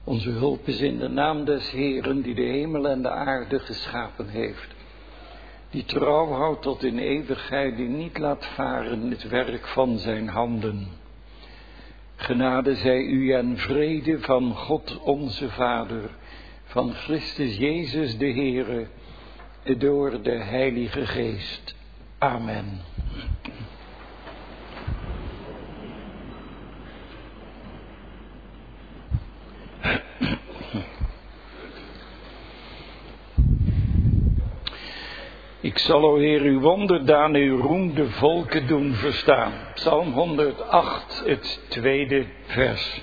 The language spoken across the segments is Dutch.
Onze hulp is in de naam des Heeren die de hemel en de aarde geschapen heeft. Die trouw houdt tot in eeuwigheid, die niet laat varen het werk van zijn handen. Genade zij u en vrede van God onze Vader, van Christus Jezus de Heere, door de Heilige Geest. Amen. Ik zal, o Heer, uw wonderdaan, uw roem de volken doen verstaan. Psalm 108, het tweede vers.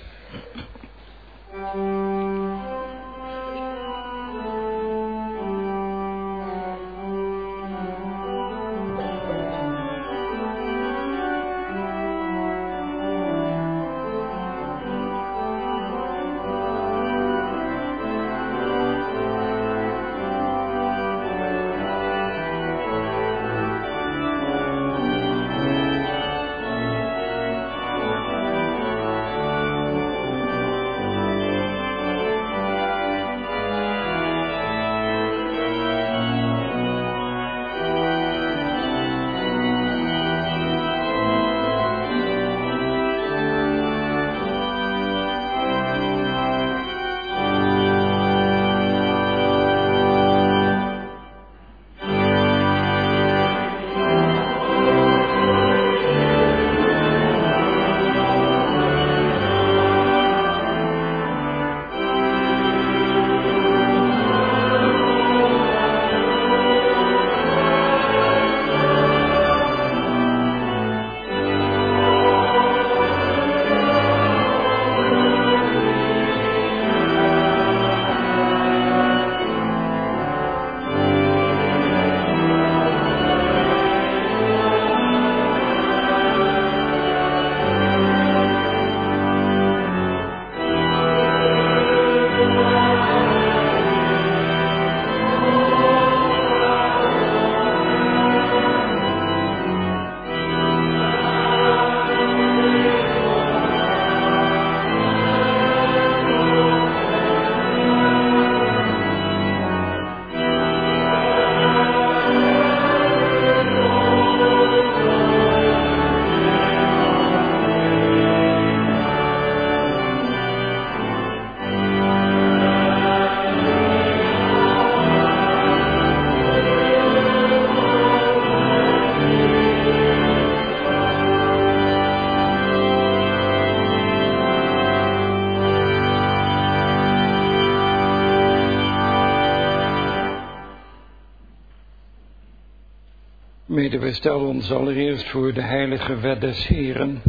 We stellen ons allereerst voor de heilige wet des Heeren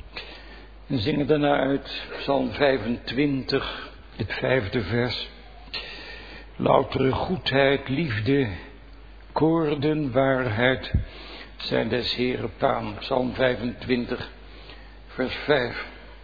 en zingen daarna uit Psalm 25, het 5e vers. Loutere goedheid, liefde, koorden, waarheid zijn des Heeren paan. Psalm 25, vers 5.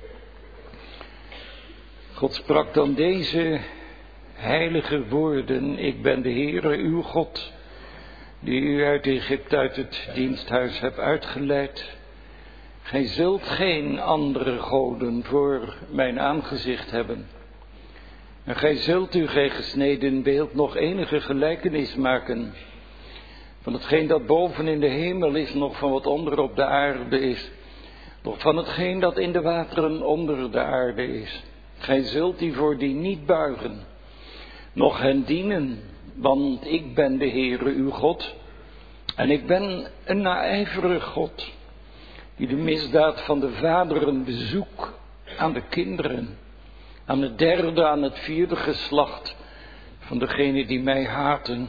God sprak dan deze heilige woorden: Ik ben de Heere uw God, die u uit Egypte, uit het diensthuis hebt uitgeleid. Gij zult geen andere goden voor mijn aangezicht hebben. En gij zult u geen gesneden beeld nog enige gelijkenis maken van hetgeen dat boven in de hemel is, nog van wat onder op de aarde is, nog van hetgeen dat in de wateren onder de aarde is. Gij zult die voor die niet buigen, noch hen dienen, want ik ben de Heere uw God, en ik ben een naijverig God, die de misdaad van de vaderen bezoekt aan de kinderen, aan het derde, aan het vierde geslacht van degenen die mij haten.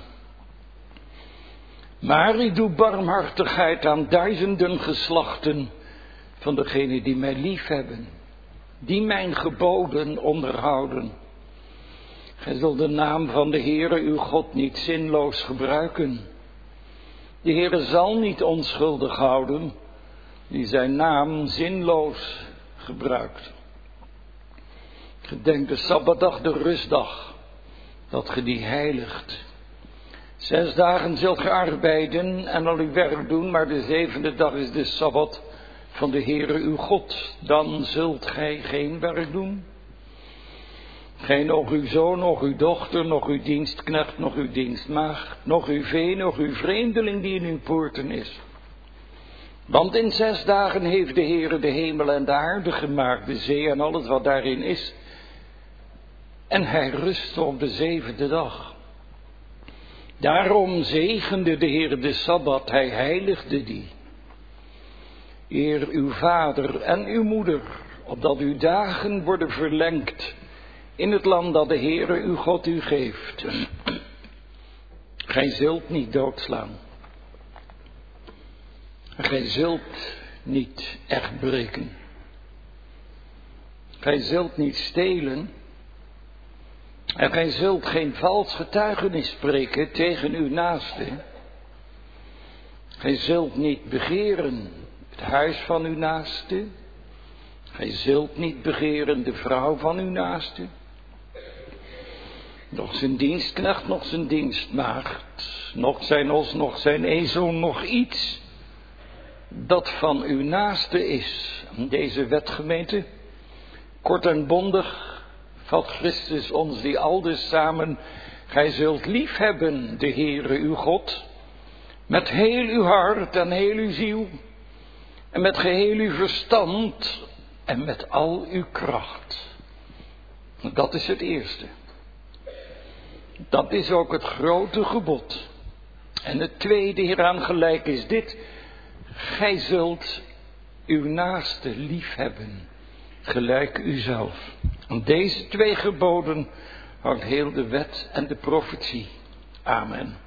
Maar ik doe barmhartigheid aan duizenden geslachten van degenen die mij lief hebben, die mijn geboden onderhouden. Gij zult de naam van de Heere uw God niet zinloos gebruiken. De Heere zal niet onschuldig houden die zijn naam zinloos gebruikt. Gedenk de Sabbatdag, de rustdag, dat ge die heiligt. 6 dagen zult ge arbeiden en al uw werk doen, maar de 7e dag is de Sabbat van de Heere uw God. Dan zult gij geen werk doen. Geen nog uw zoon, nog uw dochter, nog uw dienstknecht, nog uw dienstmaagd, nog uw vee, nog uw vreemdeling die in uw poorten is. Want in 6 dagen heeft de Heere de hemel en de aarde gemaakt, de zee en alles wat daarin is. En hij rustte op de 7e dag. Daarom zegende de Heer de Sabbat, hij heiligde die. Eer uw vader en uw moeder, opdat uw dagen worden verlengd in het land dat de Heere uw God u geeft. Gij zult niet doodslaan. Gij zult niet echt breken. Gij zult niet stelen. En gij zult geen vals getuigenis spreken tegen uw naaste. Gij zult niet begeren het huis van uw naaste. Gij zult niet begeren de vrouw van uw naaste. Nog zijn dienstknecht, nog zijn dienstmaagd. Nog zijn os, nog zijn ezel, nog iets dat van uw naaste is. Deze wetgemeente, kort en bondig, vat Christus ons die aldus samen. Gij zult lief hebben de Heere uw God, met heel uw hart en heel uw ziel, en met geheel uw verstand en met al uw kracht. Dat is het eerste. Dat is ook het grote gebod. En het tweede hieraan gelijk is dit: gij zult uw naaste lief hebben, gelijk uzelf. Aan deze 2 geboden hangt heel de wet en de profetie. Amen.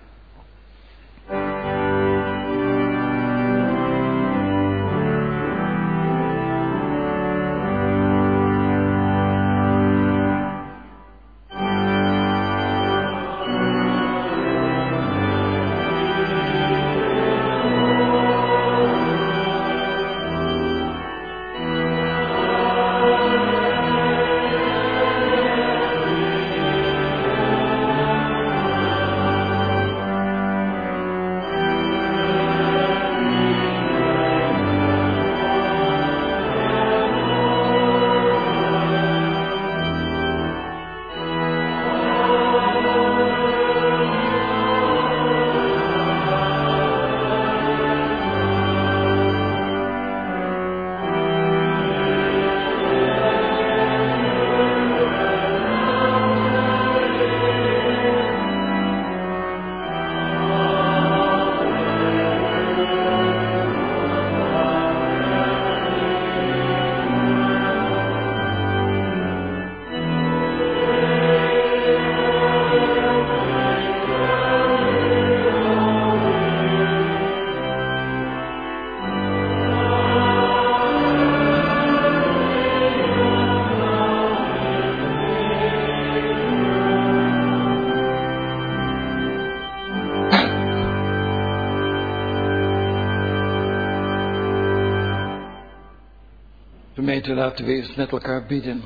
Gemeente, laten we eerst met elkaar bidden.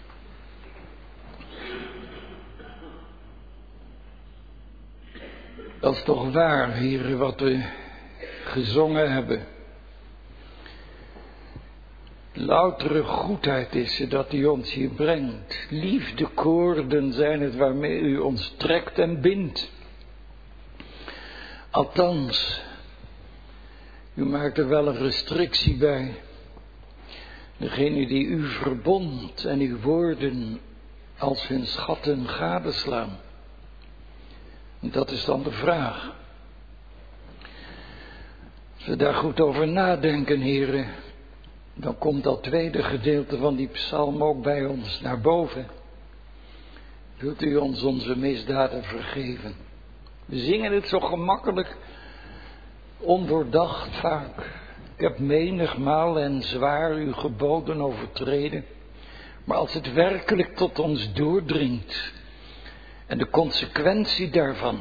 Dat is toch waar, Heere, wat we gezongen hebben. Loutere goedheid is het dat u ons hier brengt. Liefdekoorden zijn het waarmee u ons trekt en bindt. Althans, u maakt er wel een restrictie bij. Degene die uw verbond en uw woorden als hun schatten gadeslaan. Dat is dan de vraag. Als we daar goed over nadenken, heren, dan komt dat tweede gedeelte van die psalm ook bij ons naar boven. Wilt u ons onze misdaden vergeven? We zingen het zo gemakkelijk, ondoordacht vaak. Ik heb menigmaal en zwaar uw geboden overtreden. Maar als het werkelijk tot ons doordringt en de consequentie daarvan,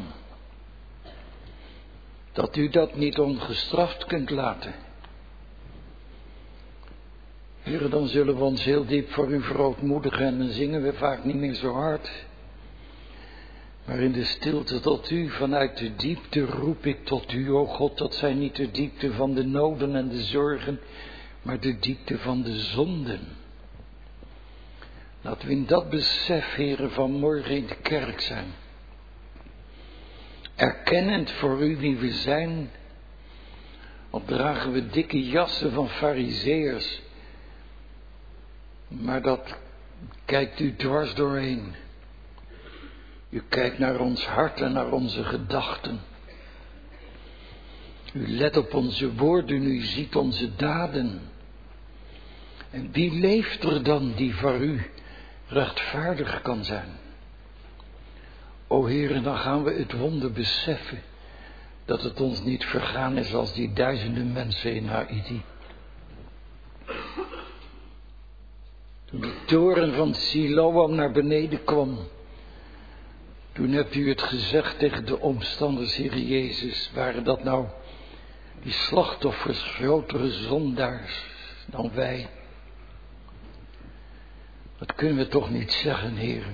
dat u dat niet ongestraft kunt laten. Heere, dan zullen we ons heel diep voor u verootmoedigen en dan zingen we vaak niet meer zo hard. Maar in de stilte tot u, vanuit de diepte roep ik tot u, o God, dat zijn niet de diepte van de noden en de zorgen, maar de diepte van de zonden. Laten we in dat besef, heren, vanmorgen in de kerk zijn. Erkennend voor u wie we zijn, al dragen we dikke jassen van farizeeërs. Maar dat kijkt u dwars doorheen. U kijkt naar ons hart en naar onze gedachten. U let op onze woorden, u ziet onze daden. En wie leeft er dan die voor u rechtvaardig kan zijn? O Heere, dan gaan we het wonder beseffen dat het ons niet vergaan is als die duizenden mensen in Haiti. Toen de toren van Siloam naar beneden kwam, toen hebt u het gezegd tegen de omstanders, Heere Jezus, waren dat nou die slachtoffers grotere zondaars dan wij? Dat kunnen we toch niet zeggen, Heere.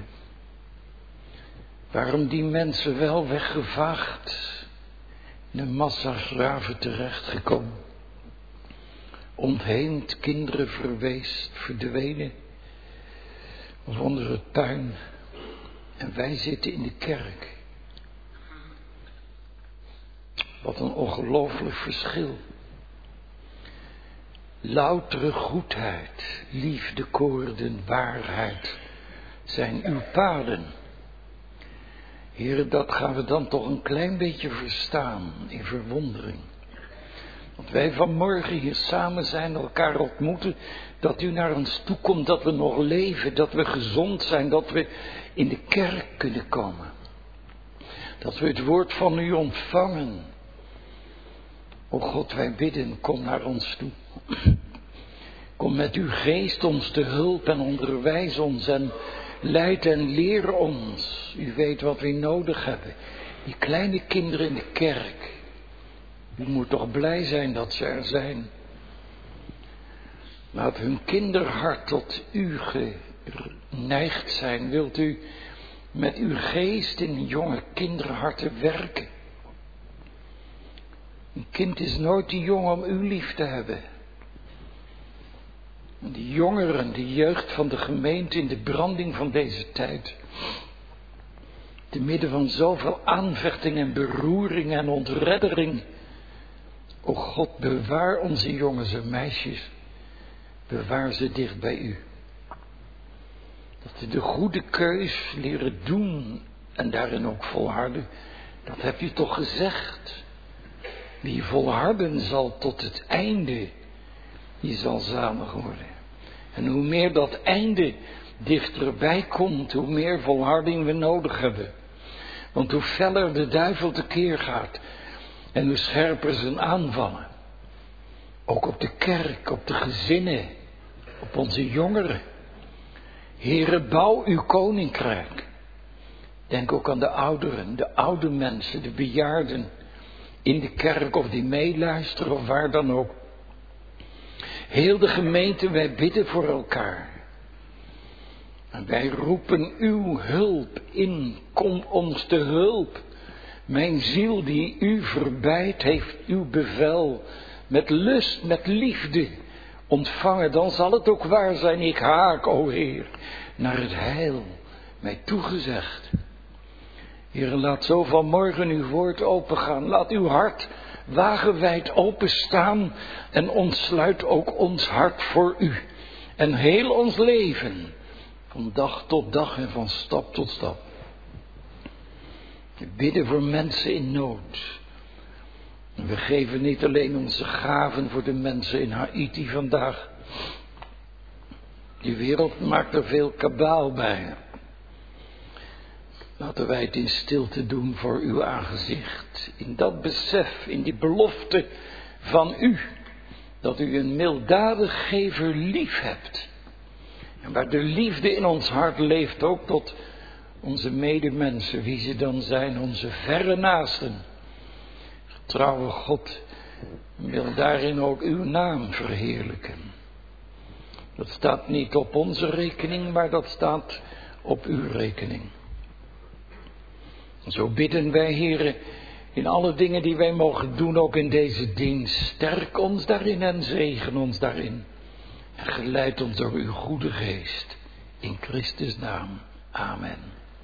Waarom die mensen wel weggevaagd, in een massa graven terechtgekomen, ontheemd, kinderen verweest, verdwenen, of onder het puin, en wij zitten in de kerk. Wat een ongelooflijk verschil. Loutere goedheid, liefde, koorden, waarheid zijn uw paden. Heere, dat gaan we dan toch een klein beetje verstaan in verwondering. Want wij vanmorgen hier samen zijn, elkaar ontmoeten, dat u naar ons toe komt, dat we nog leven, dat we gezond zijn, dat we in de kerk kunnen komen. Dat we het woord van u ontvangen. O God, wij bidden, kom naar ons toe. Kom met uw geest ons te hulp en onderwijs ons en leid en leer ons. U weet wat we nodig hebben. Die kleine kinderen in de kerk. U moet toch blij zijn dat ze er zijn. Laat hun kinderhart tot u geneigd zijn. Wilt u met uw geest in jonge kinderharten werken? Een kind is nooit te jong om u lief te hebben. En de jongeren, de jeugd van de gemeente in de branding van deze tijd. Te midden van zoveel aanvechting en beroering en ontreddering. O God, bewaar onze jongens en meisjes. Bewaar ze dicht bij u. Dat ze de goede keus leren doen en daarin ook volharden. Dat hebt u toch gezegd. Wie volharden zal tot het einde, die zal zalig worden. En hoe meer dat einde dichterbij komt, hoe meer volharding we nodig hebben. Want hoe feller de duivel tekeer gaat en hoe scherper zijn aanvallen. Ook op de kerk, op de gezinnen, op onze jongeren. Heere, bouw uw koninkrijk. Denk ook aan de ouderen, de oude mensen, de bejaarden. In de kerk of die meeluisteren of waar dan ook. Heel de gemeente, wij bidden voor elkaar. En wij roepen uw hulp in. Kom ons te hulp. Mijn ziel die u verbijt, heeft uw bevel met lust, met liefde ontvangen. Dan zal het ook waar zijn. Ik haak, o Heer, naar het heil mij toegezegd. Heer, laat zo vanmorgen uw woord opengaan. Laat uw hart wagenwijd openstaan en ontsluit ook ons hart voor u. En heel ons leven, van dag tot dag en van stap tot stap. We bidden voor mensen in nood. En we geven niet alleen onze gaven voor de mensen in Haiti vandaag. Die wereld maakt er veel kabaal bij. Laten wij het in stilte doen voor uw aangezicht. In dat besef, in die belofte van u. Dat u een milddadig gever lief hebt. En waar de liefde in ons hart leeft ook tot onze medemensen. Wie ze dan zijn, onze verre naasten. Getrouwe God wil daarin ook uw naam verheerlijken. Dat staat niet op onze rekening, maar dat staat op uw rekening. Zo bidden wij, Heere, in alle dingen die wij mogen doen, ook in deze dienst. Sterk ons daarin en zegen ons daarin. En geleid ons door uw goede geest. In Christus naam. Amen.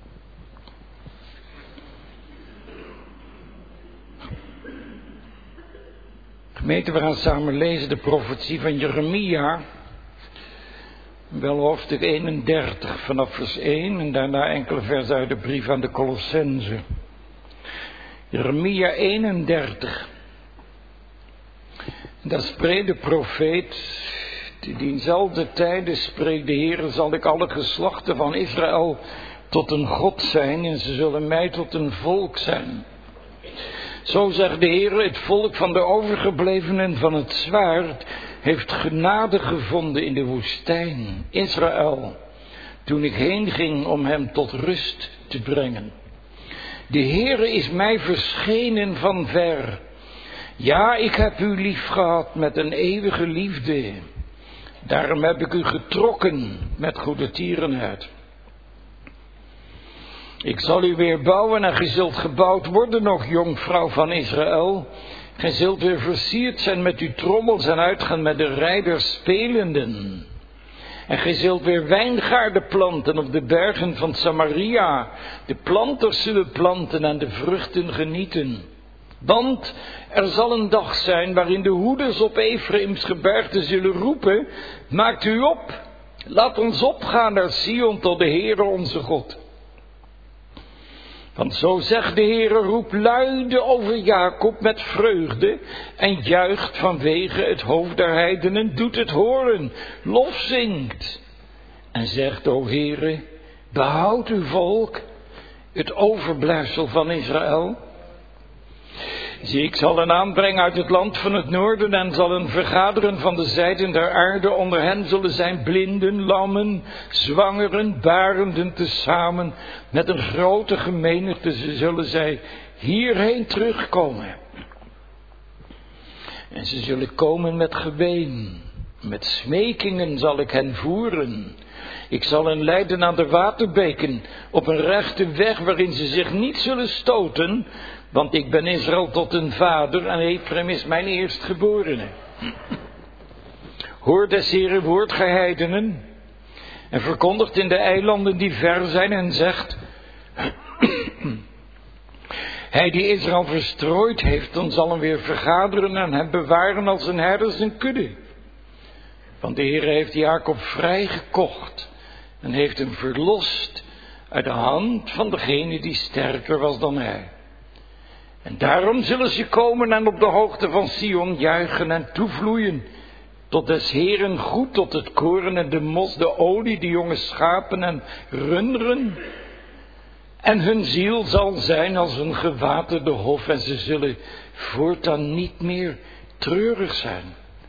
Gemeente, we gaan samen lezen de profetie van Jeremia. Wel hoofdstuk 31 vanaf vers 1 en daarna enkele versen uit de brief aan de Colossenzen. Jeremia 31. Daar spreekt de profeet, te diezelfde tijden spreekt de Heer, zal ik alle geslachten van Israël tot een God zijn en ze zullen mij tot een volk zijn. Zo zegt de Heer, het volk van de overgeblevenen van het zwaard heeft genade gevonden in de woestijn, Israël, toen ik heen ging om hem tot rust te brengen. De Heere is mij verschenen van ver. Ja, ik heb u lief gehad met een eeuwige liefde. Daarom heb ik u getrokken met goede tierenheid. Ik zal u weer bouwen en gij zult gebouwd worden, nog jonkvrouw van Israël. Gij zult weer versierd zijn met uw trommels en uitgaan met de rijders spelenden. En gij zult weer wijngaarden planten op de bergen van Samaria. De planters zullen planten en de vruchten genieten. Want er zal een dag zijn waarin de hoeders op Efraims gebergte zullen roepen: maakt u op, laat ons opgaan naar Sion tot de Heere onze God. Want zo zegt de Heere, roep luide over Jacob met vreugde en juicht vanwege het hoofd der heidenen, doet het horen, lof zingt. En zegt, o Heere, behoud uw volk, het overblijfsel van Israël. Zie, ik zal hen aanbrengen uit het land van het noorden en zal hen vergaderen van de zijden der aarde. Onder hen zullen zijn blinden, lammen, zwangeren, barenden tezamen. Met een grote gemenigte zullen zij hierheen terugkomen. En ze zullen komen met geween. Met smekingen zal ik hen voeren. Ik zal hen leiden aan de waterbeken, op een rechte weg waarin ze zich niet zullen stoten. Want ik ben Israël tot een vader en Efraim is mijn eerstgeborene. Hoor des Heeren woord, gij heidenen, en verkondigt in de eilanden die ver zijn en zegt: hij die Israël verstrooid heeft, dan zal hem weer vergaderen en hem bewaren als een herder zijn kudde. Want de Heer heeft Jacob vrijgekocht en heeft hem verlost uit de hand van degene die sterker was dan hij. En daarom zullen ze komen en op de hoogte van Sion juichen en toevloeien. Tot des Heeren goed, tot het koren en de mos, de olie, de jonge schapen en runderen. En hun ziel zal zijn als een gewaterde hof en ze zullen voortaan niet meer treurig zijn.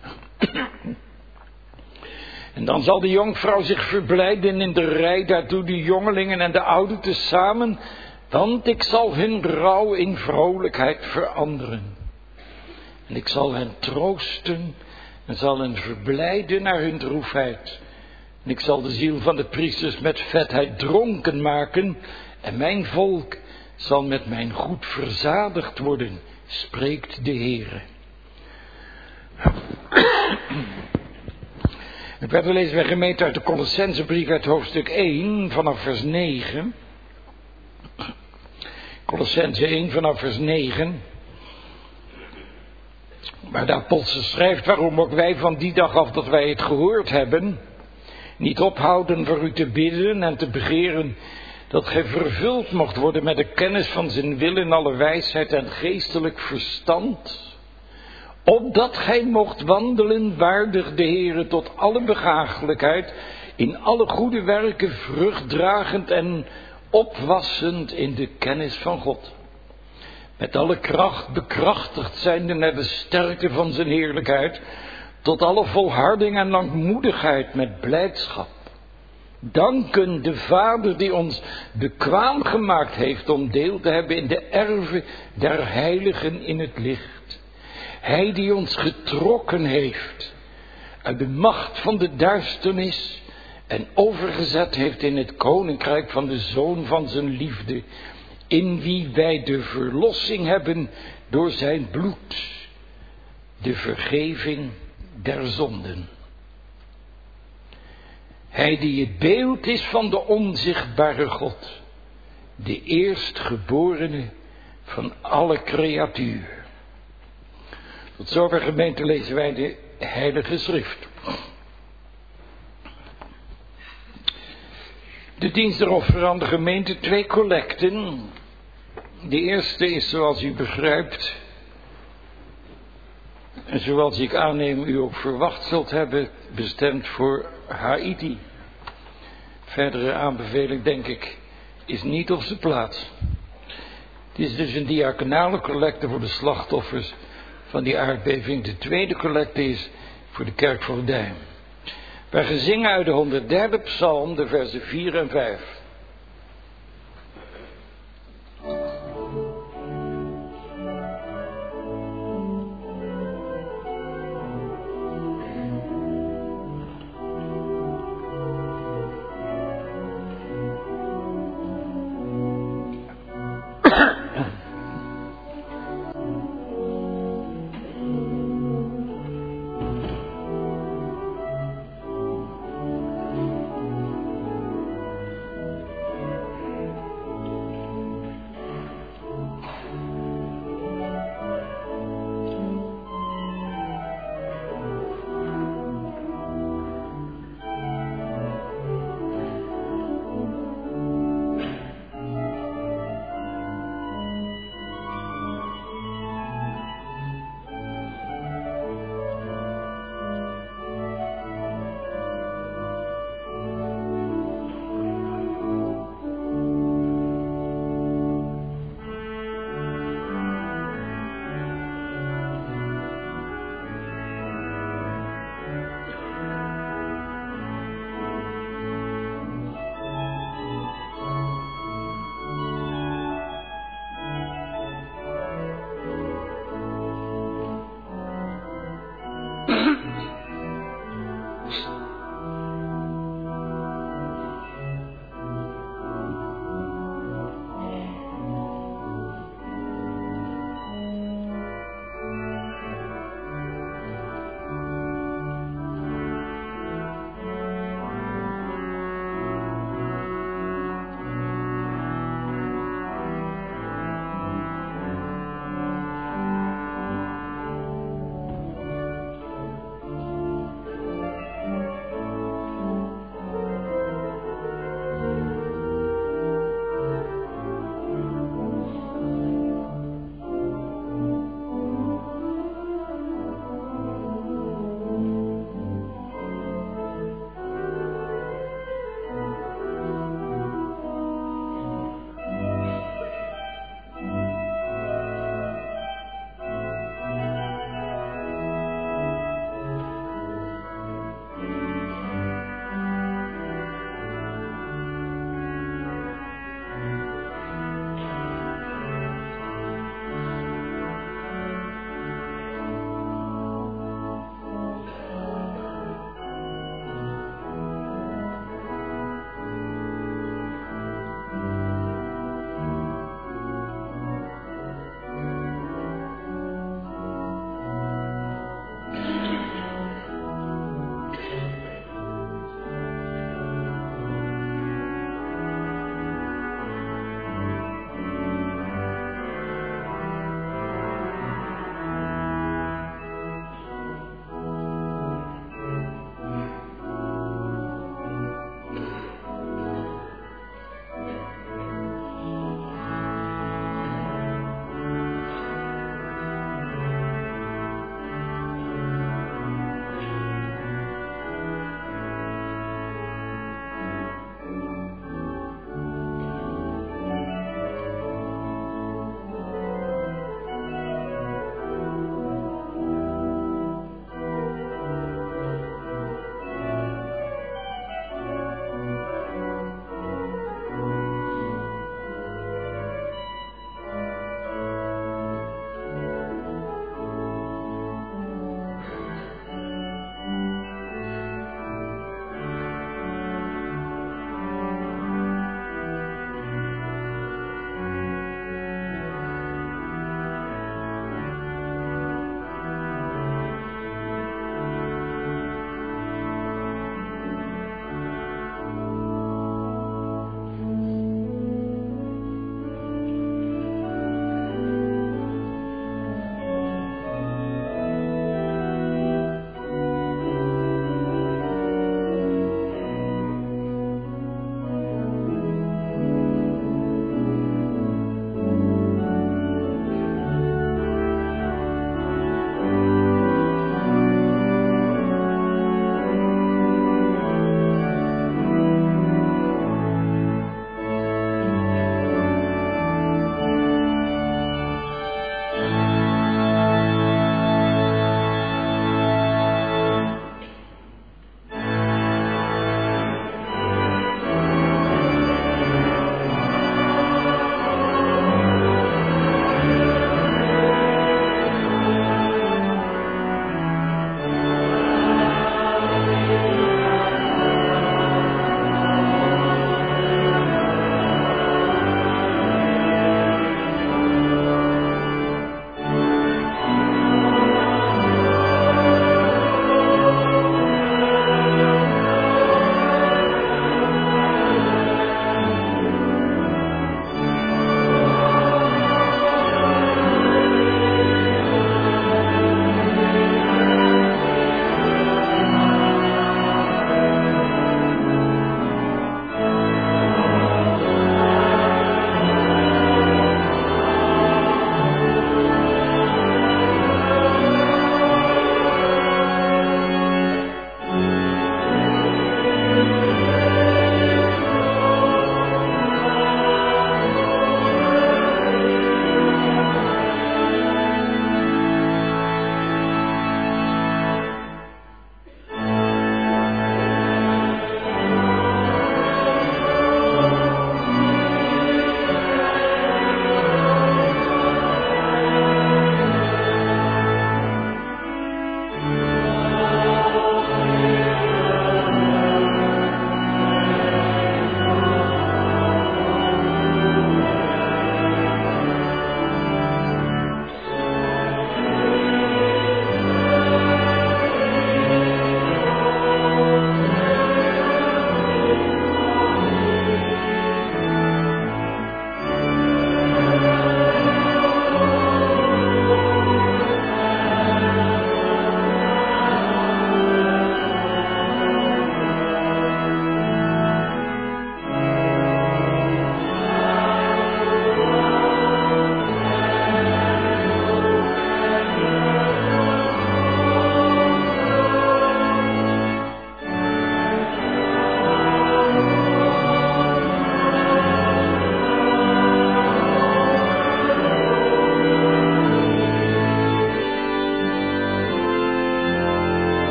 En dan zal de jonkvrouw zich verblijden in de rij, daartoe de jongelingen en de ouden tezamen. Want ik zal hun rouw in vrolijkheid veranderen. En ik zal hen troosten en zal hen verblijden naar hun droefheid. En ik zal de ziel van de priesters met vetheid dronken maken. En mijn volk zal met mijn goed verzadigd worden, spreekt de Heere. En verder lezen wij gemeente uit de Colossenzenbrief uit hoofdstuk 1 vanaf vers 9. Colossenzen 1 vanaf vers 9. Waar de apostel schrijft: waarom ook wij van die dag af dat wij het gehoord hebben, niet ophouden voor u te bidden en te begeren dat gij vervuld mocht worden met de kennis van zijn wil in alle wijsheid en geestelijk verstand, opdat gij mocht wandelen waardig de Heere tot alle behaaglijkheid, in alle goede werken vruchtdragend en opwassend in de kennis van God. Met alle kracht bekrachtigd zijnde naar de sterkte van zijn heerlijkheid, tot alle volharding en langmoedigheid met blijdschap. Danken de Vader die ons bekwaam gemaakt heeft om deel te hebben in de erve der heiligen in het licht. Hij die ons getrokken heeft uit de macht van de duisternis en overgezet heeft in het koninkrijk van de Zoon van zijn liefde, in wie wij de verlossing hebben door zijn bloed, de vergeving der zonden. Hij die het beeld is van de onzichtbare God, de eerstgeborene van alle creatuur. Tot zover, gemeente, lezen wij de Heilige Schrift. De dienst der offer aan de gemeente, 2 collecten. De eerste is, zoals u begrijpt, en zoals ik aanneem u ook verwacht zult hebben, bestemd voor Haiti. Verdere aanbeveling, denk ik, is niet op zijn plaats. Het is dus een diaconale collecte voor de slachtoffers van die aardbeving. De tweede collecte is voor de kerk van Dijn. Wij gaan zingen uit de 103e psalm, de versen 4 en 5.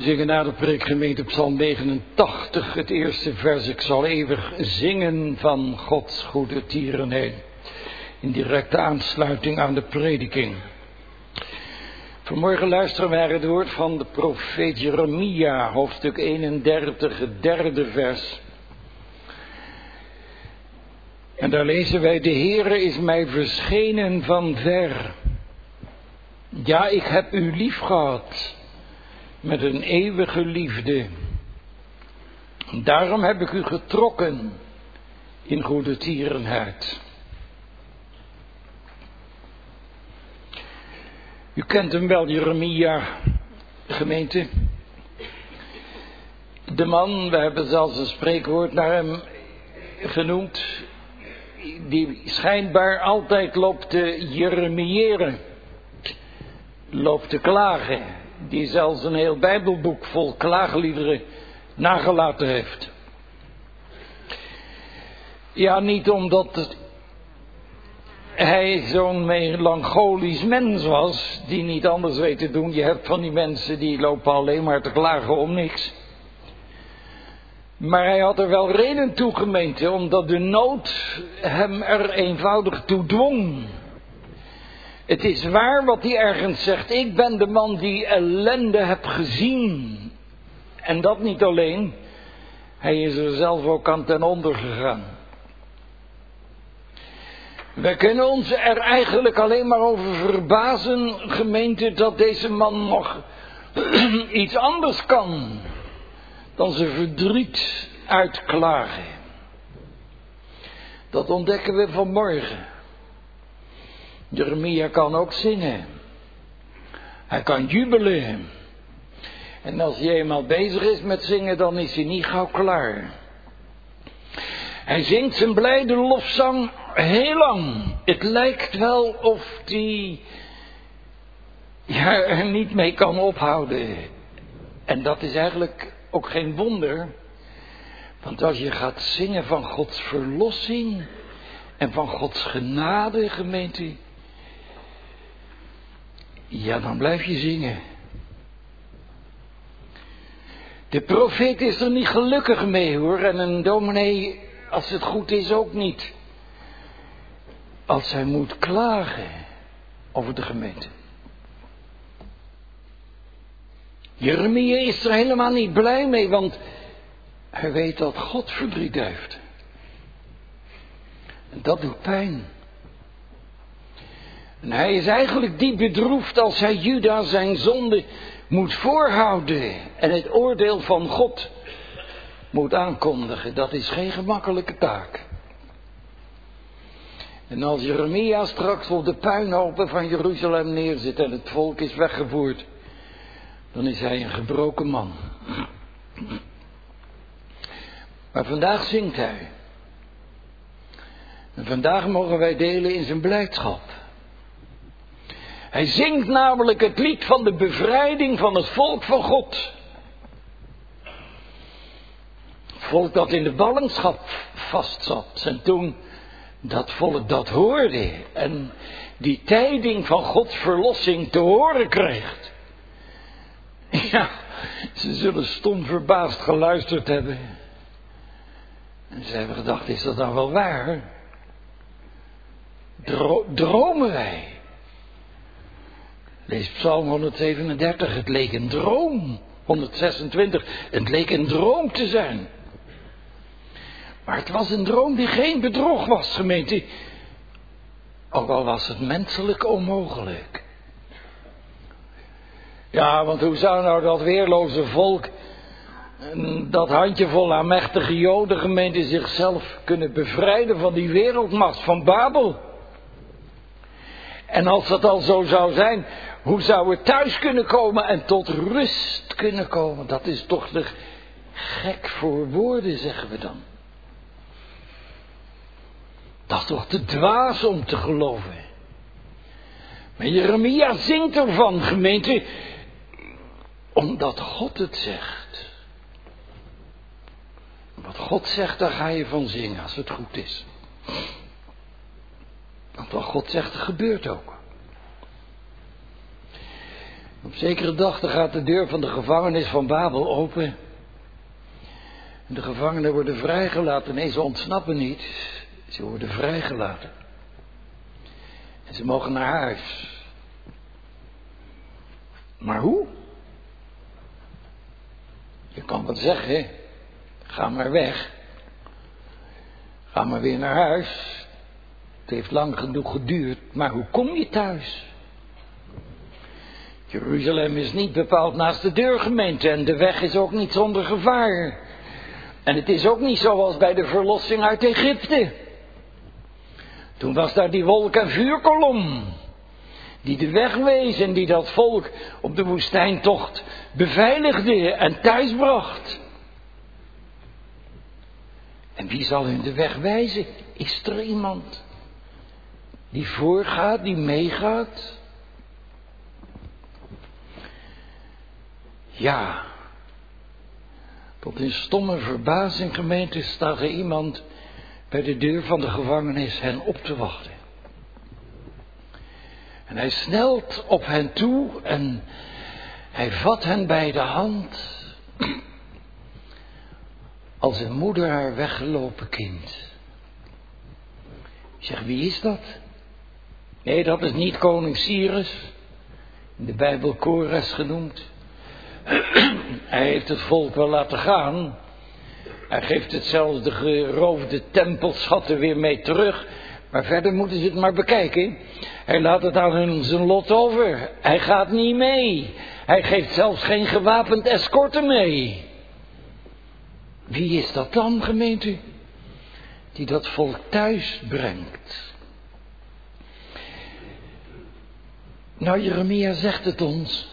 We zingen na de preekgemeente Psalm 89, het eerste vers. Ik zal eeuwig zingen van Gods goede tierenheid. In directe aansluiting aan de prediking. Vanmorgen luisteren wij het woord van de profeet Jeremia, hoofdstuk 31, het derde vers. En daar lezen wij: de Heere is mij verschenen van ver. Ja, ik heb u lief gehad met een eeuwige liefde. Daarom heb ik u getrokken in goede tierenheid. U kent hem wel, Jeremia, gemeente. De man, we hebben zelfs een spreekwoord naar hem genoemd, die schijnbaar altijd loopt te jeremiëren, loopt te klagen, die zelfs een heel Bijbelboek vol klaagliederen nagelaten heeft. Ja, niet omdat hij zo'n melancholisch mens was, die niet anders weet te doen. Je hebt van die mensen die lopen alleen maar te klagen om niks. Maar hij had er wel reden toe, gemeente, omdat de nood hem er eenvoudig toe dwong. Het is waar wat hij ergens zegt: ik ben de man die ellende heb gezien. En dat niet alleen, hij is er zelf ook aan ten onder gegaan. Wij kunnen ons er eigenlijk alleen maar over verbazen, gemeente, dat deze man nog iets anders kan dan zijn verdriet uitklagen. Dat ontdekken we vanmorgen. Jeremia kan ook zingen. Hij kan jubelen. En als hij eenmaal bezig is met zingen, dan is hij niet gauw klaar. Hij zingt zijn blijde lofzang heel lang. Het lijkt wel of hij er niet mee kan ophouden. En dat is eigenlijk ook geen wonder. Want als je gaat zingen van Gods verlossing en van Gods genade, gemeente, ja, dan blijf je zingen. De profeet is er niet gelukkig mee, hoor. En een dominee, als het goed is, ook niet. Als hij moet klagen over de gemeente. Jeremia is er helemaal niet blij mee, want hij weet dat God verdriet heeft. En dat doet pijn. En hij is eigenlijk diep bedroefd als hij Juda zijn zonde moet voorhouden en het oordeel van God moet aankondigen. Dat is geen gemakkelijke taak. En als Jeremia straks op de puinhopen van Jeruzalem neerzit en het volk is weggevoerd, dan is hij een gebroken man. Maar vandaag zingt hij. En vandaag mogen wij delen in zijn blijdschap. Hij zingt namelijk het lied van de bevrijding van het volk van God. Het volk dat in de ballingschap vastzat. En toen dat volk dat hoorde en die tijding van Gods verlossing te horen kreeg. Ja, ze zullen stom verbaasd geluisterd hebben. En ze hebben gedacht: is dat nou wel waar? Dromen wij? Lees Psalm 137, het leek een droom. 126, het leek een droom te zijn. Maar het was een droom die geen bedrog was, gemeente. Ook al was het menselijk onmogelijk. Ja, want hoe zou nou dat weerloze volk, dat handjevol aanmächtige Joden, gemeente, zichzelf kunnen bevrijden van die wereldmacht van Babel? En als dat al zo zou zijn, hoe zou het thuis kunnen komen en tot rust kunnen komen? Dat is toch te gek voor woorden, zeggen we dan. Dat is toch te dwaas om te geloven. Maar Jeremia zingt ervan, gemeente, omdat God het zegt. Wat God zegt, daar ga je van zingen als het goed is. Want wat God zegt, gebeurt ook. Op zekere dag gaat de deur van de gevangenis van Babel open. En de gevangenen worden vrijgelaten. Nee, ze ontsnappen niet. Ze worden vrijgelaten. En ze mogen naar huis. Maar hoe? Je kan wel zeggen, ga maar weg. Ga maar weer naar huis. Het heeft lang genoeg geduurd, maar hoe kom je thuis? Jeruzalem is niet bepaald naast de deur, gemeente, en de weg is ook niet zonder gevaar. En het is ook niet zoals bij de verlossing uit Egypte. Toen was daar die wolk- en vuurkolom, die de weg wees en die dat volk op de woestijntocht beveiligde en thuisbracht. En wie zal hun de weg wijzen? Is er iemand die voorgaat, die meegaat? Ja, tot in stomme verbazing, gemeente, staat er iemand bij de deur van de gevangenis hen op te wachten. En hij snelt op hen toe en hij vat hen bij de hand als een moeder haar weggelopen kind. Ik zeg, wie is dat? Nee, dat is niet koning Cyrus, in de Bijbel Kores genoemd. Hij heeft het volk wel laten gaan. Hij geeft het zelfs de geroofde tempelschatten weer mee terug. Maar verder moeten ze het maar bekijken. Hij laat het aan hun zijn lot over. Hij gaat niet mee. Hij geeft zelfs geen gewapend escorte mee. Wie is dat dan, gemeente? Die dat volk thuis brengt. Nou, Jeremia zegt het ons.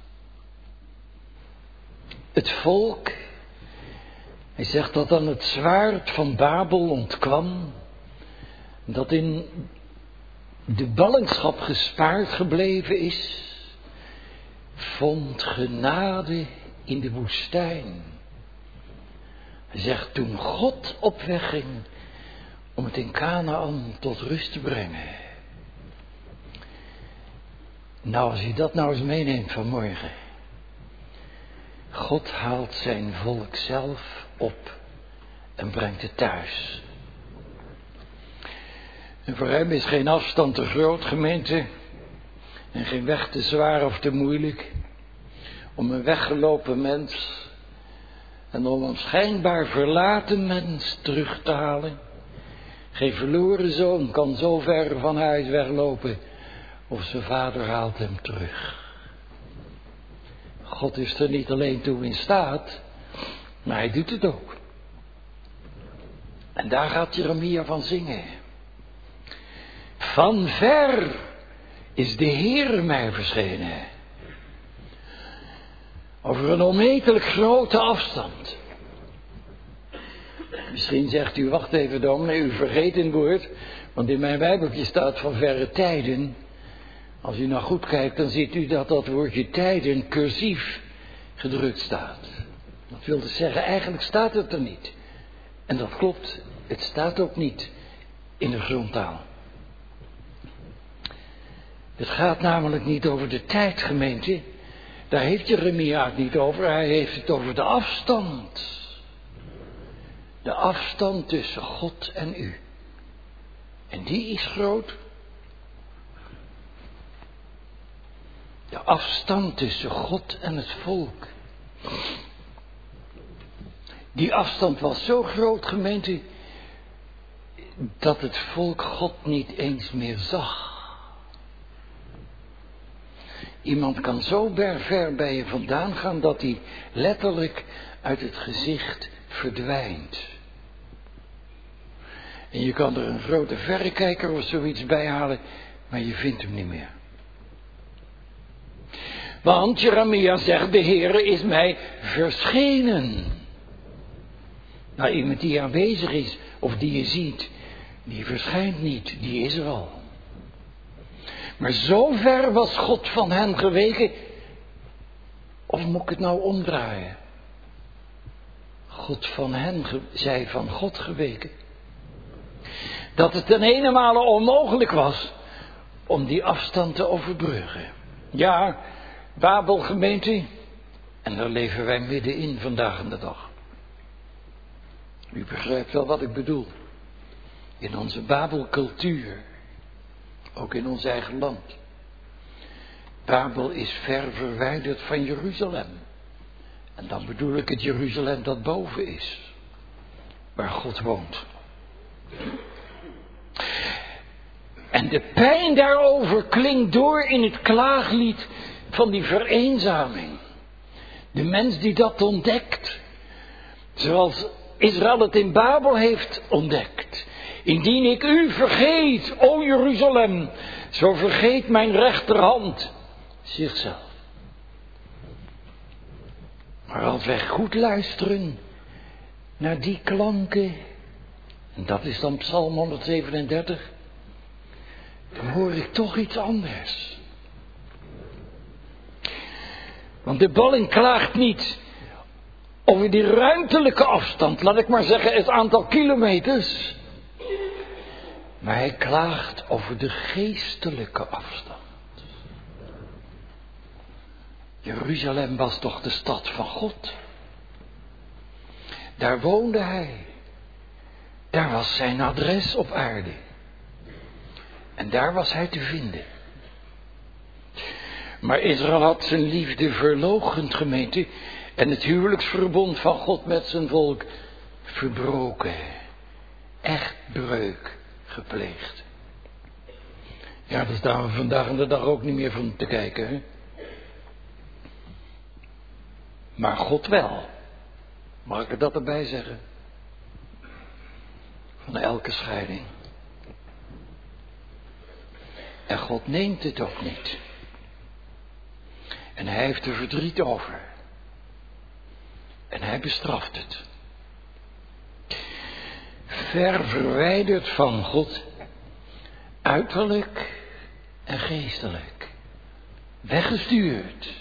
Het volk, hij zegt dat aan het zwaard van Babel ontkwam, dat in de ballingschap gespaard gebleven is, vond genade in de woestijn. Hij zegt toen God op weg ging om het in Kanaan tot rust te brengen. Nou, als je dat nou eens meeneemt vanmorgen. God haalt zijn volk zelf op en brengt het thuis. En voor hem is geen afstand te groot, gemeente, en geen weg te zwaar of te moeilijk om een weggelopen mens en om een schijnbaar verlaten mens terug te halen. Geen verloren zoon kan zo ver van huis weglopen of zijn vader haalt hem terug. God is er niet alleen toe in staat, maar hij doet het ook. En daar gaat Jeremia van zingen. Van ver is de Heere mij verschenen. Over een onmetelijk grote afstand. Misschien zegt u, wacht even dominee, u vergeet een woord. Want in mijn Bijbeltje staat van verre tijden. Als u nou goed kijkt, dan ziet u dat dat woordje tijden cursief gedrukt staat. Dat wil dus zeggen, eigenlijk staat het er niet. En dat klopt, het staat ook niet in de grondtaal. Het gaat namelijk niet over de tijd, gemeente. Daar heeft Jeremia het niet over, hij heeft het over de afstand. De afstand tussen God en u. En die is groot. De afstand tussen God en het volk. Die afstand was zo groot, gemeente, dat het volk God niet eens meer zag. Iemand kan zo ver bij je vandaan gaan dat hij letterlijk uit het gezicht verdwijnt. En je kan er een grote verrekijker of zoiets bij halen, maar je vindt hem niet meer. Want Jeremia zegt, de Heere is mij verschenen. Nou, iemand die aanwezig is, of die je ziet, die verschijnt niet, die is er al. Maar zo ver was God van hen geweken, of moet ik het nou omdraaien? God van hen, zij van God geweken. Dat het ten ene onmogelijk was om die afstand te overbruggen. Ja, Babel, gemeente, en daar leven wij middenin vandaag aan de dag. U begrijpt wel wat ik bedoel. In onze Babelcultuur, ook in ons eigen land. Babel is ver verwijderd van Jeruzalem. En dan bedoel ik het Jeruzalem dat boven is, waar God woont. En de pijn daarover klinkt door in het klaaglied van die vereenzaming. De mens die dat ontdekt, zoals Israël het in Babel heeft ontdekt. Indien ik u vergeet, o Jeruzalem, zo vergeet mijn rechterhand zichzelf. Maar als wij goed luisteren naar die klanken, en dat is dan Psalm 137, dan hoor ik toch iets anders. Want de balling klaagt niet over die ruimtelijke afstand, laat ik maar zeggen het aantal kilometers. Maar hij klaagt over de geestelijke afstand. Jeruzalem was toch de stad van God. Daar woonde hij. Daar was zijn adres op aarde. En daar was hij te vinden. Maar Israël had zijn liefde verloochend, gemeente, en het huwelijksverbond van God met zijn volk verbroken. Echtbreuk gepleegd. Ja, daar staan we vandaag aan de dag ook niet meer van te kijken, hè? Maar God wel. Mag ik er dat erbij zeggen? Van elke scheiding. En God neemt het ook niet. En hij heeft er verdriet over. En hij bestraft het. Ver verwijderd van God. Uiterlijk en geestelijk. Weggestuurd.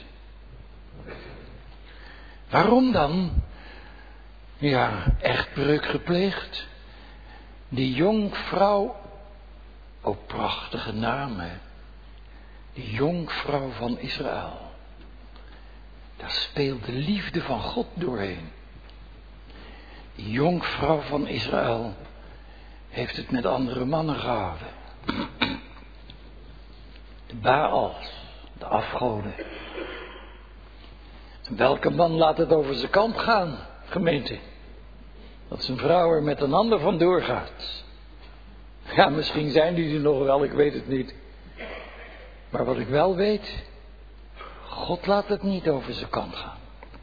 Waarom dan? Ja, echtbreuk gepleegd. Die jonkvrouw, ook prachtige naam, hè? Die jonkvrouw van Israël. Daar speelt de liefde van God doorheen. Die jonkvrouw van Israël heeft het met andere mannen gehouden. De Baals, de afgoden. En welke man laat het over zijn kant gaan, gemeente? Dat zijn vrouw er met een ander vandoor gaat. Ja, misschien zijn die er nog wel, ik weet het niet. Maar wat ik wel weet, God laat het niet over zijn kant gaan.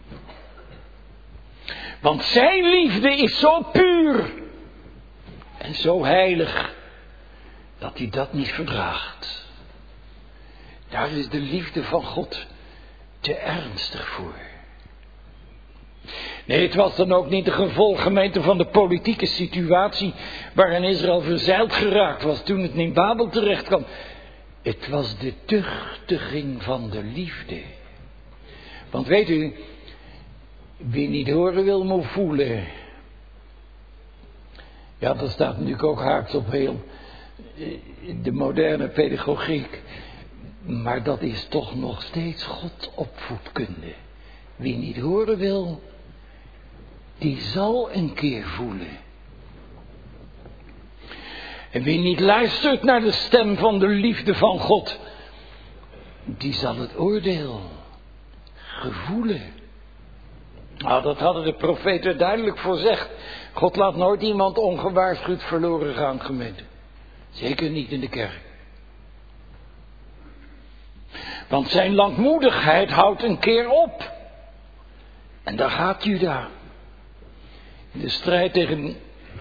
Want zijn liefde is zo puur en zo heilig, dat hij dat niet verdraagt. Daar is de liefde van God te ernstig voor. Nee, het was dan ook niet de gevolg, gemeente, van de politieke situatie waarin Israël verzeild geraakt was toen het in Babel terecht kwam. Het was de tuchtiging van de liefde. Want weet u, wie niet horen wil, moet voelen. Ja, dat staat natuurlijk ook haaks op heel de moderne pedagogiek. Maar dat is toch nog steeds Godopvoedkunde. Wie niet horen wil, die zal een keer voelen. En wie niet luistert naar de stem van de liefde van God, die zal het oordeel gevoelen. Nou, dat hadden de profeten duidelijk voorzegd. God laat nooit iemand ongewaarschuwd verloren gaan, gemeente. Zeker niet in de kerk. Want zijn langmoedigheid houdt een keer op. En daar gaat Juda. In de strijd tegen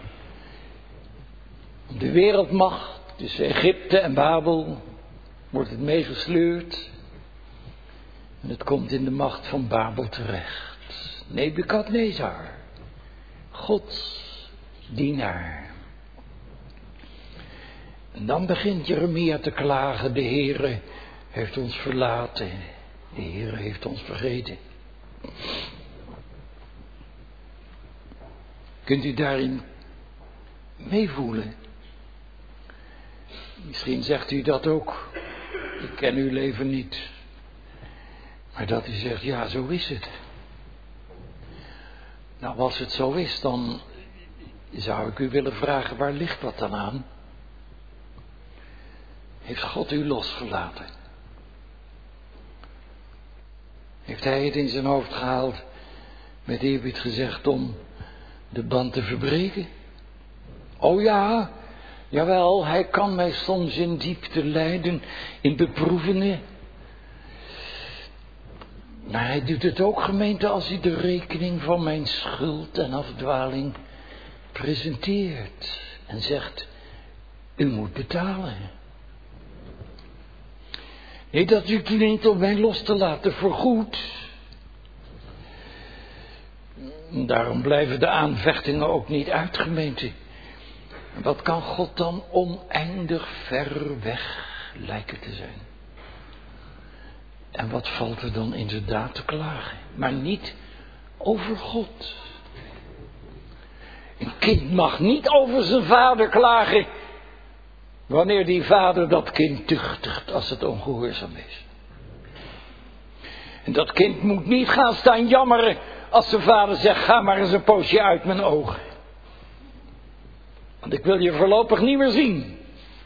de wereldmacht tussen Egypte en Babel wordt het meegesleurd. En het komt in de macht van Babel terecht. Nebukadnezar, Gods dienaar. En dan begint Jeremia te klagen, de Heere heeft ons verlaten, de Heere heeft ons vergeten. Kunt u daarin meevoelen? Misschien zegt u dat ook. Ik ken uw leven niet. Maar dat hij zegt, ja, zo is het. Nou, als het zo is, dan zou ik u willen vragen, waar ligt dat dan aan? Heeft God u losgelaten? Heeft hij het in zijn hoofd gehaald, met eerbied gezegd, om de band te verbreken? Oh ja, jawel, hij kan mij soms in diepte leiden, in beproevingen. Maar hij doet het ook, gemeente, als hij de rekening van mijn schuld en afdwaling presenteert en zegt, u moet betalen. Nee, dat u het niet om mij los te laten voorgoed. Daarom blijven de aanvechtingen ook niet uit, gemeente. Wat kan God dan oneindig ver weg lijken te zijn? En wat valt er dan inderdaad te klagen? Maar niet over God. Een kind mag niet over zijn vader klagen, wanneer die vader dat kind tuchtigt als het ongehoorzaam is. En dat kind moet niet gaan staan jammeren als zijn vader zegt, ga maar eens een poosje uit mijn ogen. Want ik wil je voorlopig niet meer zien.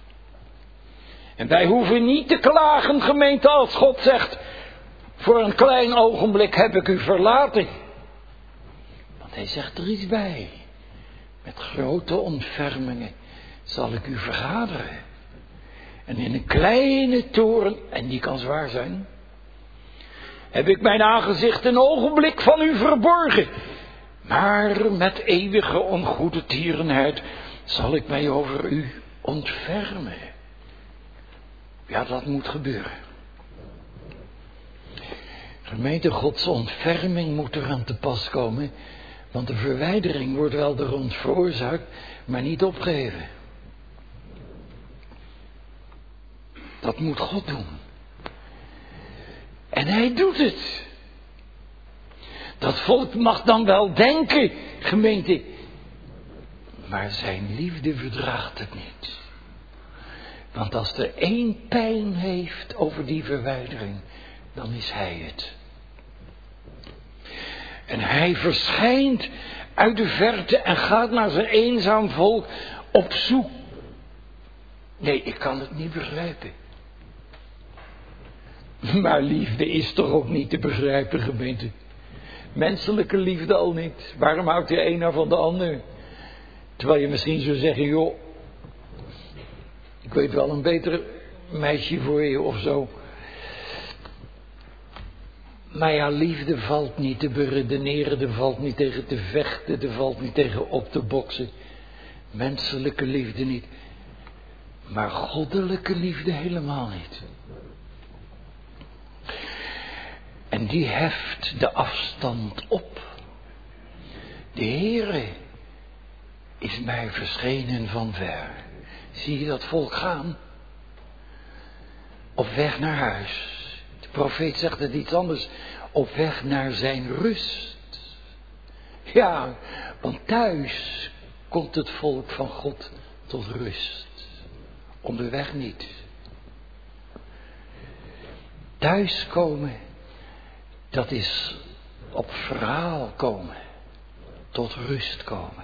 En wij hoeven niet te klagen, gemeente, als God zegt, voor een klein ogenblik heb ik u verlaten. Want hij zegt er iets bij. Met grote ontfermingen zal ik u vergaderen. En in een kleine toren, en die kan zwaar zijn, heb ik mijn aangezicht een ogenblik van u verborgen. Maar met eeuwige ongoede tierenheid zal ik mij over u ontfermen. Ja, dat moet gebeuren. Gemeente, Gods ontferming moet eraan te pas komen. Want de verwijdering wordt wel door ons veroorzaakt, maar niet opgeheven. Dat moet God doen. En hij doet het. Dat volk mag dan wel denken, gemeente. Maar zijn liefde verdraagt het niet. Want als er één pijn heeft over die verwijdering, dan is hij het. En hij verschijnt uit de verte en gaat naar zijn eenzaam volk op zoek. Nee, ik kan het niet begrijpen. Maar liefde is toch ook niet te begrijpen, gemeente. Menselijke liefde al niet. Waarom houdt de een nou van de ander? Terwijl je misschien zou zeggen, joh, ik weet wel een beter meisje voor je of zo. Maar ja, liefde valt niet te beredeneren, er valt niet tegen te vechten, er valt niet tegen op te boksen. Menselijke liefde niet. Maar goddelijke liefde helemaal niet. En die heft de afstand op. De Heere is mij verschenen van ver. Zie je dat volk gaan? Op weg naar huis. De profeet zegt het iets anders. Op weg naar zijn rust. Ja, want thuis komt het volk van God tot rust. Onderweg niet. Thuiskomen, dat is op verhaal komen. Tot rust komen.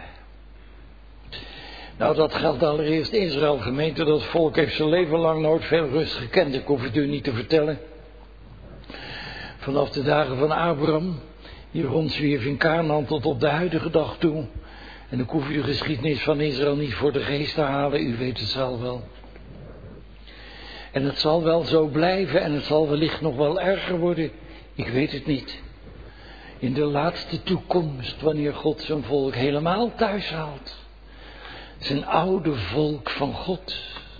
Nou, dat geldt allereerst Israël, gemeente. Dat volk heeft zijn leven lang nooit veel rust gekend. Ik hoef het u niet te vertellen. Vanaf de dagen van Abraham, die rondzwierf in Kanaan tot op de huidige dag toe. En ik hoef u de geschiedenis van Israël niet voor de geest te halen, u weet het zelf wel. En het zal wel zo blijven en het zal wellicht nog wel erger worden. Ik weet het niet. In de laatste toekomst, wanneer God zijn volk helemaal thuis haalt. Zijn oude volk van God.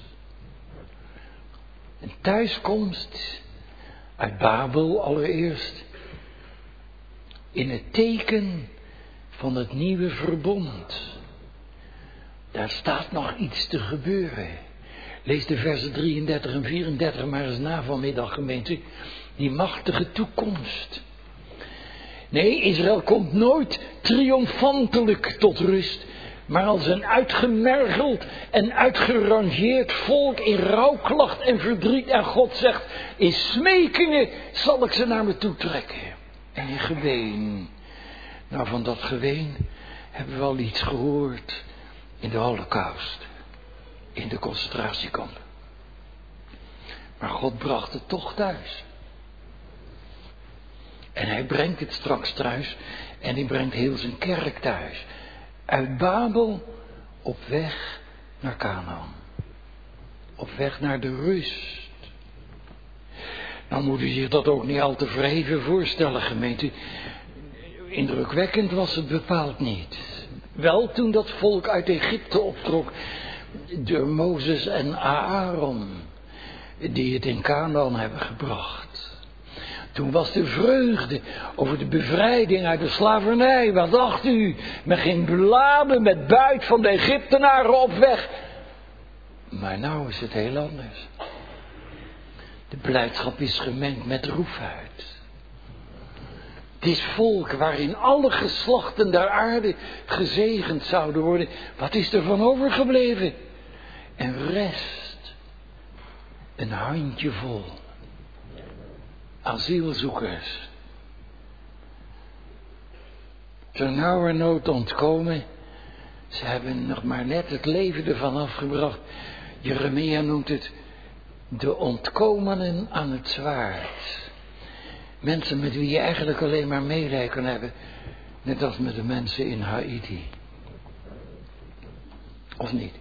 Een thuiskomst uit Babel allereerst. In het teken van het nieuwe verbond. Daar staat nog iets te gebeuren. Lees de versen 33 en 34 maar eens na vanmiddag, gemeente. Die machtige toekomst. Nee, Israël komt nooit triomfantelijk tot rust. maar als een uitgemergeld en uitgerangeerd volk in rouwklacht en verdriet. En God zegt, in smekingen zal ik ze naar me toe trekken. En in geween. Nou, van dat geween hebben we al iets gehoord in de Holocaust. In de concentratiekampen. Maar God bracht het toch thuis. En hij brengt het straks thuis. En hij brengt heel zijn kerk thuis. Uit Babel op weg naar Kanaan. Op weg naar de rust. Nou moet u zich dat ook niet al te verheven voorstellen, gemeente. Indrukwekkend was het bepaald niet. Wel toen dat volk uit Egypte optrok. Door Mozes en Aaron. Die het in Kanaan hebben gebracht. Toen was de vreugde over de bevrijding uit de slavernij. Wat dacht u? Men ging beladen met buit van de Egyptenaren op weg. Maar nou is het heel anders. De blijdschap is gemengd met droefheid. Het is volk waarin alle geslachten der aarde gezegend zouden worden. Wat is er van overgebleven? En rest een handjevol asielzoekers. Ternauwernood ontkomen. Ze hebben nog maar net het leven ervan afgebracht. Jeremia noemt het de ontkomenen aan het zwaard. Mensen met wie je eigenlijk alleen maar medelijden kan hebben. Net als met de mensen in Haiti. Of niet?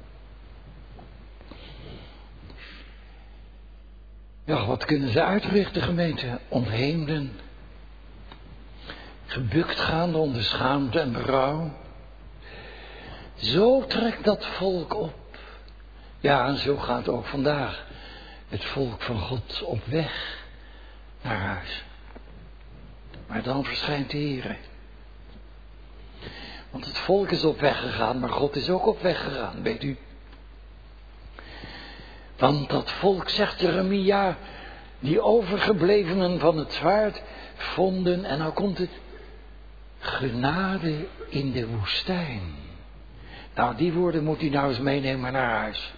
Ja, wat kunnen ze uitrichten, gemeente? Ontheemden. Gebukt gaande onder schaamte en berouw. Zo trekt dat volk op. Ja, en zo gaat ook vandaag het volk van God op weg naar huis. Maar dan verschijnt de Heer. Want het volk is op weg gegaan, maar God is ook op weg gegaan, weet u. Want dat volk, zegt Jeremia, die overgeblevenen van het zwaard vonden, en nou komt het, genade in de woestijn. Nou, die woorden moet u nou eens meenemen naar huis.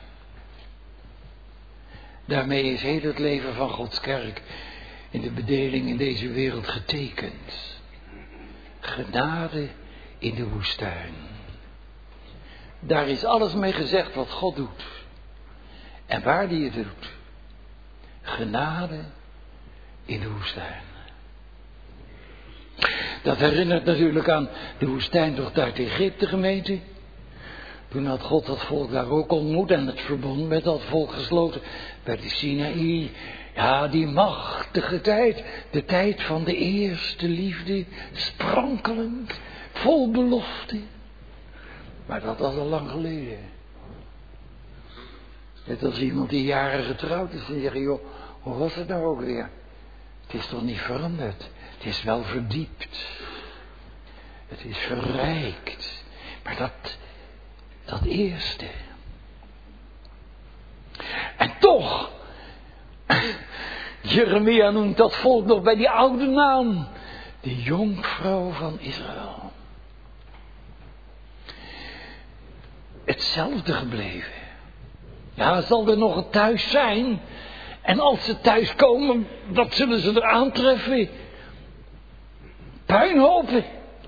Daarmee is heel het leven van Gods kerk in de bedeling in deze wereld getekend. Genade in de woestijn. Daar is alles mee gezegd wat God doet. En waar die het doet. Genade in de woestijn. Dat herinnert natuurlijk aan de woestijntocht uit Egypte, gemeente. Toen had God dat volk daar ook ontmoet en het verbond met dat volk gesloten bij de Sinaï. Ja, die machtige tijd, de tijd van de eerste liefde, sprankelend, vol belofte. Maar dat was al lang geleden. Net als iemand die jaren getrouwd is en zegt, joh, hoe was het nou ook weer? Het is toch niet veranderd? Het is wel verdiept. Het is verrijkt. Maar dat eerste. En toch, Jeremia noemt dat volk nog bij die oude naam. De jonkvrouw van Israël. Hetzelfde gebleven. Ja, zal er nog een thuis zijn? En als ze thuis komen, wat zullen ze er aantreffen? Puinhopen.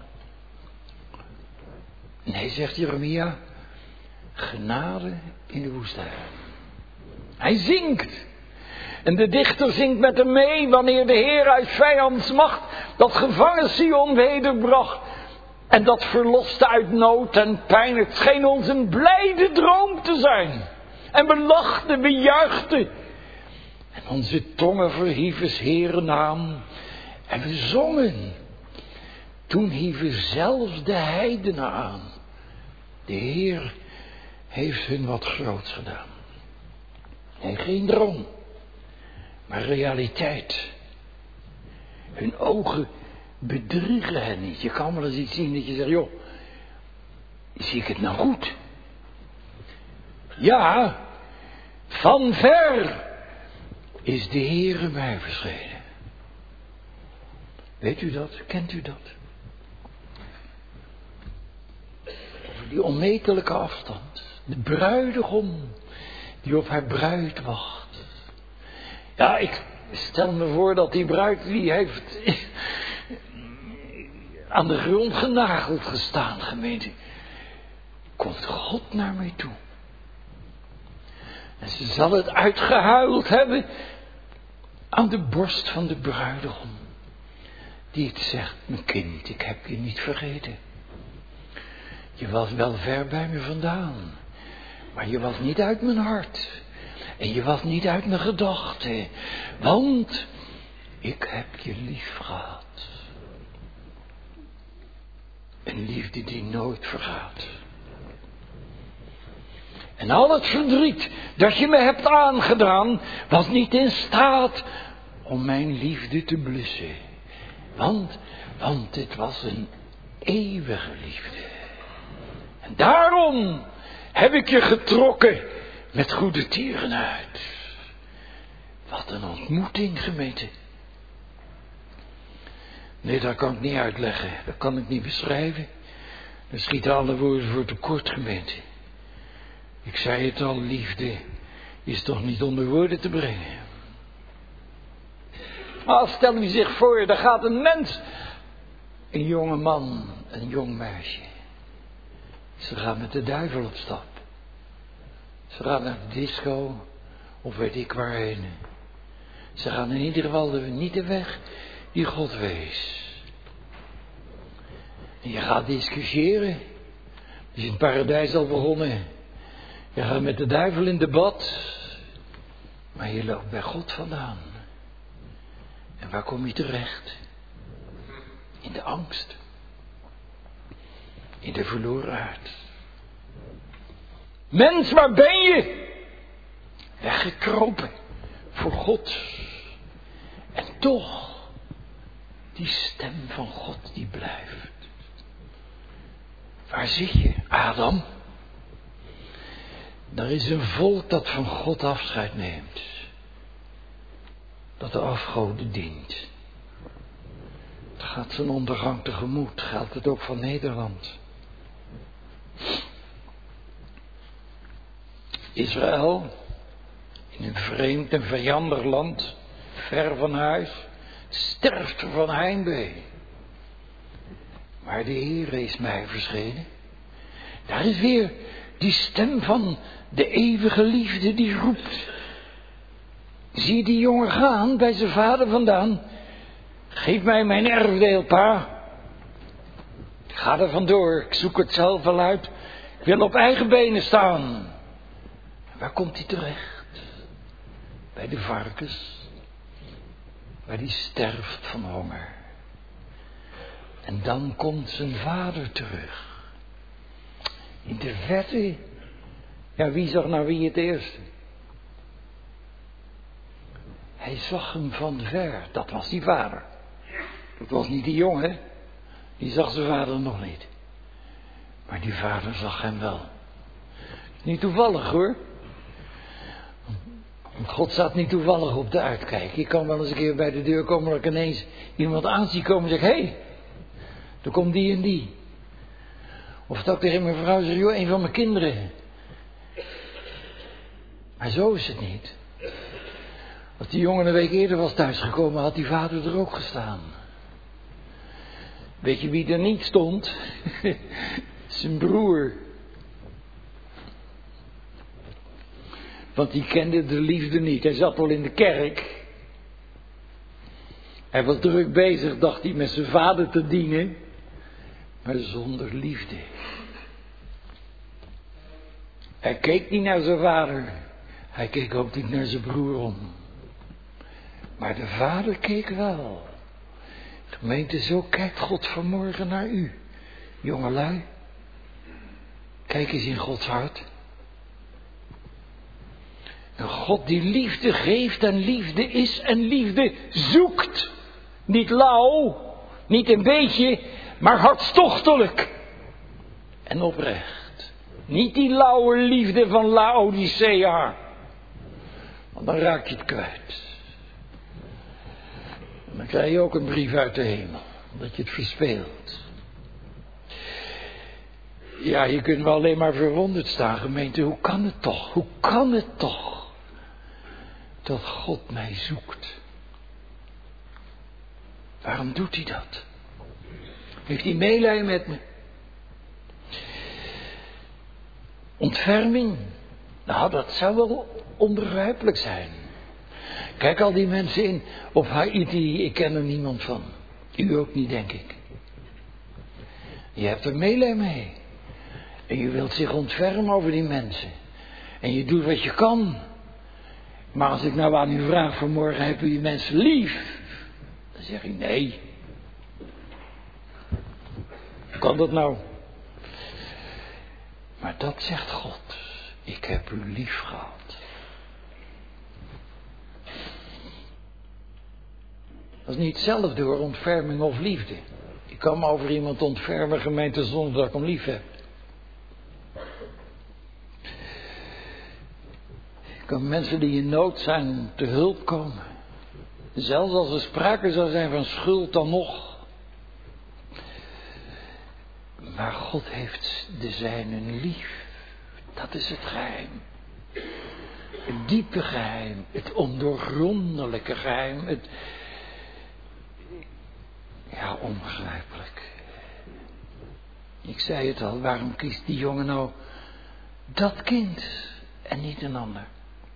Nee, zegt Jeremia, genade in de woestijn. Hij zingt. En de dichter zingt met hem mee wanneer de Heer uit vijandsmacht dat gevangen Sion wederbracht. En dat verloste uit nood en pijn. Het scheen ons een blijde droom te zijn. En we lachten, we juichten. En onze tongen verhieven 's Heeren naam. En we zongen. Toen hieven zelfs de heidenen aan. De Heer heeft hun wat groots gedaan. En geen droom, maar realiteit. Hun ogen bedriegen hen niet. Je kan wel eens iets zien dat je zegt, joh, zie ik het nou goed? Ja, van ver is de Heere mij verschenen. Weet u dat? Kent u dat? Over die onmetelijke afstand. De bruidegom die op haar bruid wacht. Ja, ik stel me voor dat die bruid die heeft aan de grond genageld gestaan, gemeente. Komt God naar mij toe. En ze zal het uitgehuild hebben aan de borst van de bruidegom. Die het zegt, mijn kind, ik heb je niet vergeten. Je was wel ver bij me vandaan. Maar je was niet uit mijn hart. En je was niet uit mijn gedachten. Want ik heb je lief gehad. Een liefde die nooit vergaat. En al het verdriet dat je me hebt aangedaan, was niet in staat om mijn liefde te blussen. Want het was een eeuwige liefde. En daarom heb ik je getrokken met goede tieren uit. Wat een ontmoeting, gemeente. Nee, dat kan ik niet uitleggen. Dat kan ik niet beschrijven. Daar schieten alle woorden voor tekort, gemeente. Ik zei het al, liefde is toch niet onder woorden te brengen. Maar stel u zich voor, daar gaat een mens, een jonge man, een jong meisje. Ze gaan met de duivel op stap. Ze gaan naar de disco, of weet ik waarheen. Ze gaan in ieder geval niet de weg die God wees. En je gaat discussiëren. Je is in het paradijs al begonnen. Je gaat met de duivel in debat. Maar je loopt bij God vandaan. En waar kom je terecht? In de angst. In de verlorenheid. Mens, waar ben je? Weggekropen voor God. En toch, die stem van God die blijft. Waar zit je, Adam? Er is een volk dat van God afscheid neemt. Dat de afgoden dient. Het gaat zijn ondergang tegemoet. Geldt het ook van Nederland. Israël, in een vreemd en vijandig land, ver van huis, sterft van heimwee. Maar de Heere is mij verschenen. Daar is weer die stem van de eeuwige liefde die roept. Zie je die jongen gaan bij zijn vader vandaan? Geef mij mijn erfdeel, pa. Ik ga er vandoor, ik zoek het zelf wel uit. Ik wil op eigen benen staan. Waar komt hij terecht? Bij de varkens. Waar die sterft van honger. En dan komt zijn vader terug. In de verte. Ja, wie zag nou wie het eerste? Hij zag hem van ver. Dat was die vader. Dat was niet die jongen. Die zag zijn vader nog niet. Maar die vader zag hem wel. Niet toevallig hoor. Want God staat niet toevallig op de uitkijk. Je kan wel eens een keer bij de deur komen dat ik ineens iemand aan zie komen en zeg: hé, er komt die en die. Of dat ik tegen mijn vrouw zeg: joh, een van mijn kinderen. Maar zo is het niet. Als die jongen een week eerder was thuisgekomen, had die vader er ook gestaan. Weet je wie er niet stond? Zijn broer. Want die kende de liefde niet. Hij zat wel in de kerk. Hij was druk bezig, dacht hij, met zijn vader te dienen. Maar zonder liefde. Hij keek niet naar zijn vader. Hij keek ook niet naar zijn broer om. Maar de vader keek wel. Gemeente, zo kijkt God vanmorgen naar u. Jongelui. Kijk eens in Gods hart. Een God die liefde geeft en liefde is en liefde zoekt. Niet lauw, niet een beetje, maar hartstochtelijk. En oprecht. Niet die lauwe liefde van Laodicea. Want dan raak je het kwijt. En dan krijg je ook een brief uit de hemel. Omdat je het verspeelt. Ja, je kunt wel alleen maar verwonderd staan, gemeente. Hoe kan het toch? Hoe kan het toch? Dat God mij zoekt. Waarom doet hij dat? Heeft hij meelij met me? Ontferming? Nou, dat zou wel onbegrijpelijk zijn. Kijk al die mensen in op Haiti, ik ken er niemand van. U ook niet, denk ik. Je hebt er meelij mee. En je wilt zich ontfermen over die mensen. En je doet wat je kan. Maar als ik nou aan u vraag vanmorgen, heb u die mensen lief? Dan zeg ik nee. Hoe kan dat nou? Maar dat zegt God. Ik heb u lief gehad. Dat is niet hetzelfde door ontferming of liefde. Ik kan me over iemand ontfermen, gemeente, zonder dat ik hem lief heb. Ik kan mensen die in nood zijn te hulp komen. Zelfs als er sprake zou zijn van schuld dan nog. Maar God heeft de zijnen lief. Dat is het geheim. Het diepe geheim. Het ondoorgrondelijke geheim. Het... Ja, onbegrijpelijk. Ik zei het al, waarom kiest die jongen nou dat kind en niet een ander?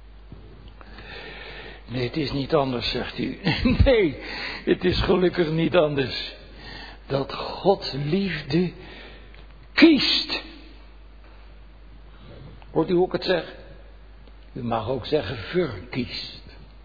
Nee, het is niet anders, zegt u. Nee, het is gelukkig niet anders. Dat God liefde kiest. Hoort u hoe ik het zeg? U mag ook zeggen verkiest.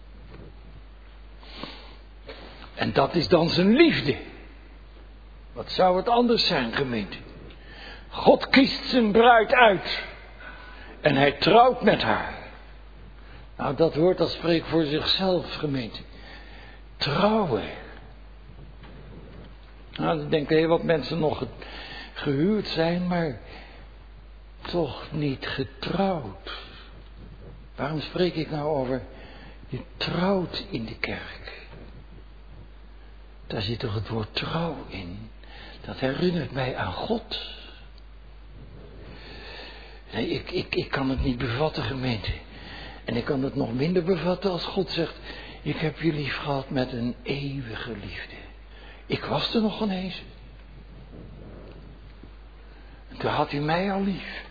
En dat is dan zijn liefde. Wat zou het anders zijn, gemeente? God kiest zijn bruid uit. En hij trouwt met haar. Nou, dat woord dat spreekt voor zichzelf, gemeente. Trouwen. Nou, ik denk heel wat mensen nog gehuwd zijn, maar toch niet getrouwd. Waarom spreek ik nou over je trouwt in de kerk? Daar zit toch het woord trouw in. Dat herinnert mij aan God. Nee, ik kan het niet bevatten, gemeente. En ik kan het nog minder bevatten als God zegt, ik heb je lief gehad met een eeuwige liefde. Ik was er nog ineens. En toen had hij mij al lief.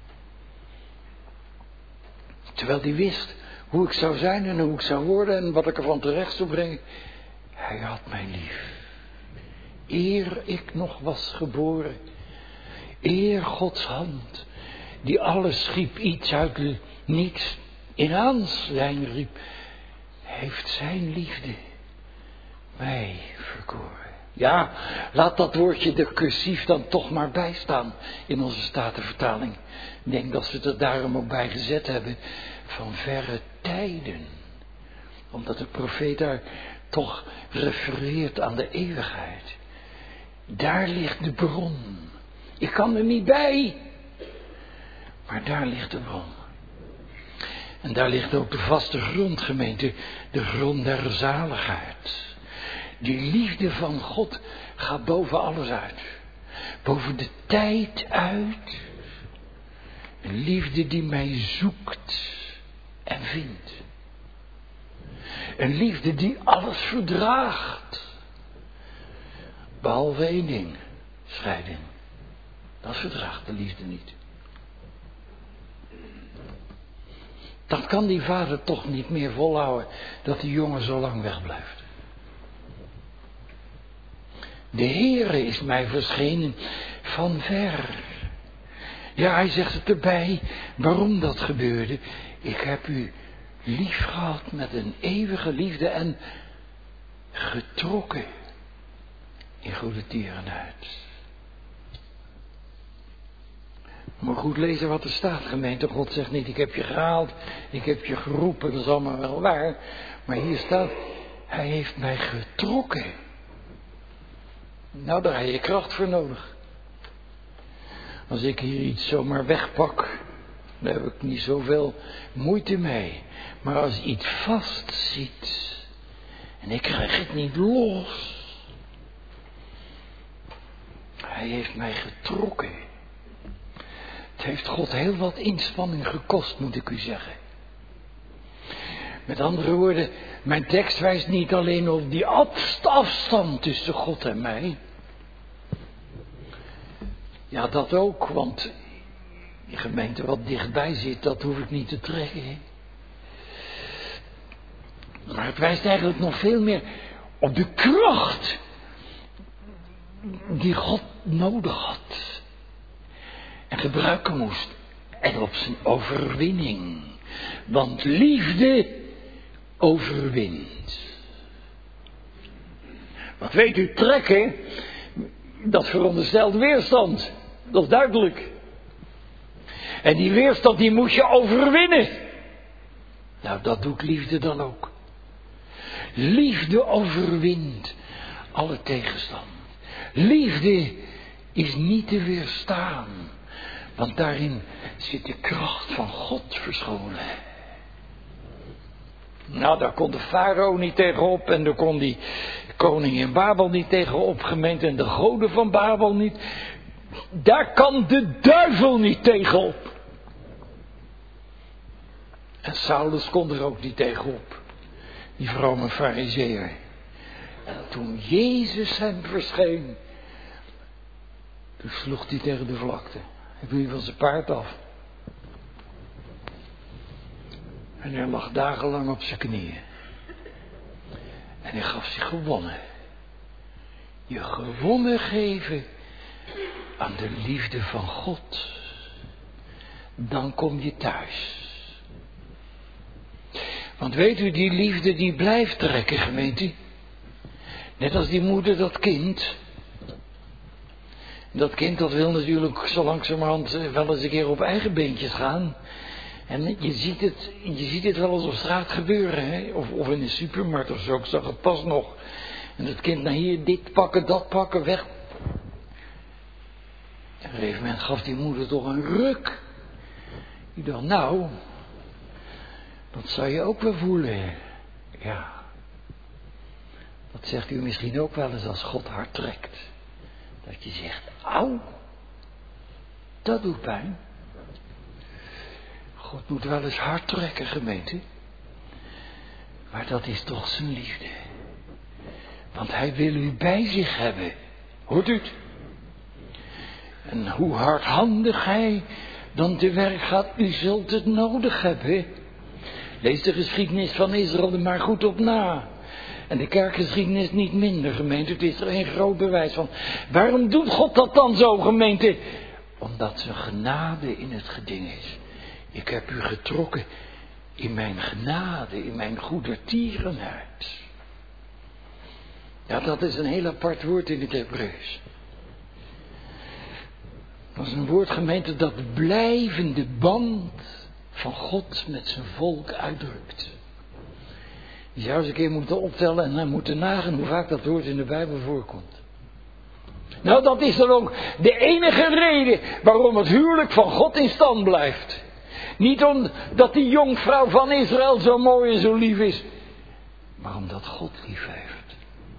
Terwijl hij wist hoe ik zou zijn en hoe ik zou worden en wat ik ervan terecht zou brengen. Hij had mij lief. Eer ik nog was geboren. Eer Gods hand, die alles schiep, iets uit niets in aanzijn riep, heeft zijn liefde mij verkoren. Ja, laat dat woordje de cursief dan toch maar bijstaan in onze Statenvertaling. Ik denk dat ze het er daarom ook bij gezet hebben, van verre tijden. Omdat de profeet daar toch refereert aan de eeuwigheid. Daar ligt de bron. Ik kan er niet bij. Maar daar ligt de bron. En daar ligt ook de vaste grond, gemeente. De grond der zaligheid. Die liefde van God gaat boven alles uit. Boven de tijd uit. Een liefde die mij zoekt en vindt. Een liefde die alles verdraagt. Behalve één ding. Scheiding. Dat verdraagt de liefde niet. Dat kan die vader toch niet meer volhouden. Dat die jongen zo lang wegblijft. De Heere is mij verschenen van ver. Ja, hij zegt het erbij. Waarom dat gebeurde. Ik heb u lief gehad met een eeuwige liefde en getrokken in goede tierenheid. Maar goed lezen wat er staat, gemeente. God zegt niet, ik heb je gehaald, ik heb je geroepen, dat is allemaal wel waar. Maar hier staat, hij heeft mij getrokken. Nou, daar heb je kracht voor nodig. Als ik hier iets zomaar wegpak, daar heb ik niet zoveel moeite mee. Maar als iets vastzit en ik krijg het niet los. Hij heeft mij getrokken. Het heeft God heel wat inspanning gekost, moet ik u zeggen. Met andere woorden, mijn tekst wijst niet alleen op die afstand tussen God en mij. Ja, dat ook, want die gemeente wat dichtbij zit, dat hoef ik niet te trekken. Hè? Maar het wijst eigenlijk nog veel meer op de kracht die God nodig had en gebruiken moest. En op zijn overwinning. Want liefde overwint. Want weet u, trekken, dat veronderstelt weerstand. Dat is duidelijk. En die weerstand die moet je overwinnen. Nou, dat doet liefde dan ook. Liefde overwint alle tegenstand. Liefde is niet te weerstaan. Want daarin zit de kracht van God verscholen. Nou, daar kon de farao niet tegenop. En daar kon die koning in Babel niet tegenop, gemeente. En de goden van Babel niet. Daar kan de duivel niet tegenop. En Saulus kon er ook niet tegenop. Die vrome farizeeër. En toen Jezus hem verscheen, toen sloeg hij tegen de vlakte. Hij viel van zijn paard af. En hij lag dagenlang op zijn knieën. En hij gaf zich gewonnen. Je gewonnen geven aan de liefde van God. Dan kom je thuis. Want weet u, die liefde die blijft trekken, gemeente. Net als die moeder dat kind. Dat kind dat wil natuurlijk zo langzamerhand wel eens een keer op eigen beentjes gaan. En je ziet het wel eens op straat gebeuren. Hè? Of in een supermarkt of zo. Ik zag het pas nog. En dat kind naar hier, dit pakken, dat pakken, weg. En op een gegeven moment gaf die moeder toch een ruk. Die dacht, nou, dat zou je ook wel voelen. Ja. Dat zegt u misschien ook wel eens als God hard trekt. Dat je zegt, auw, dat doet pijn. God moet wel eens hard trekken, gemeente. Maar dat is toch zijn liefde. Want hij wil u bij zich hebben. Hoort u het? En hoe hardhandig hij dan te werk gaat, u zult het nodig hebben. Lees de geschiedenis van Israël er maar goed op na. En de kerkgeschiedenis niet minder, gemeente. Het is er een groot bewijs van. Waarom doet God dat dan zo, gemeente? Omdat zijn genade in het geding is. Ik heb u getrokken in mijn genade, in mijn goedertierenheid. Ja, dat is een heel apart woord in het Hebreeuws. Dat is een woord, gemeente, dat de blijvende band van God met zijn volk uitdrukt. Je zou eens een keer moeten optellen en dan moeten nagaan hoe vaak dat woord in de Bijbel voorkomt. Nou, dat is dan ook de enige reden waarom het huwelijk van God in stand blijft. Niet omdat die jonkvrouw van Israël zo mooi en zo lief is, maar omdat God lief heeft.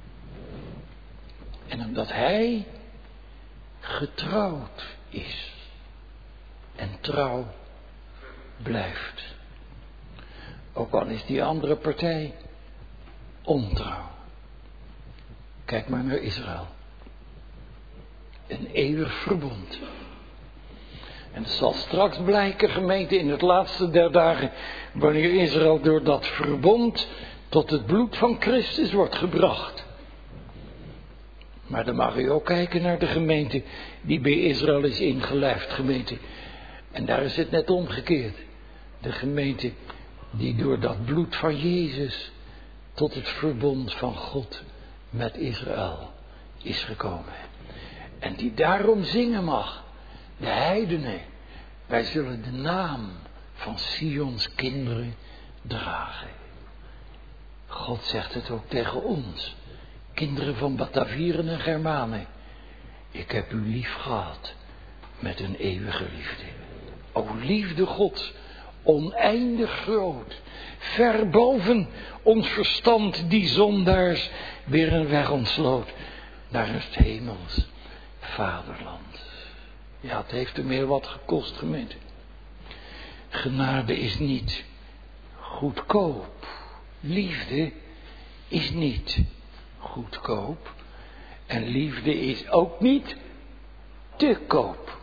En omdat hij getrouwd is en trouw blijft. Ook al is die andere partij ontrouw. Kijk maar naar Israël. Een eeuwig verbond. En het zal straks blijken, gemeente, in het laatste der dagen, wanneer Israël door dat verbond tot het bloed van Christus wordt gebracht. Maar dan mag u ook kijken naar de gemeente die bij Israël is ingelijfd, gemeente. En daar is het net omgekeerd. De gemeente die door dat bloed van Jezus tot het verbond van God met Israël is gekomen. En die daarom zingen mag. De heidenen. Wij zullen de naam van Sions kinderen dragen. God zegt het ook tegen ons. Kinderen van Batavieren en Germanen. Ik heb u lief gehad met een eeuwige liefde. O liefde God, oneindig groot. Ver boven ons verstand die zondaars weer een weg ontsloot naar het hemels vaderland. Ja, het heeft hem heel wat gekost, gemeente. Genade is niet goedkoop. Liefde is niet goedkoop. En liefde is ook niet te koop.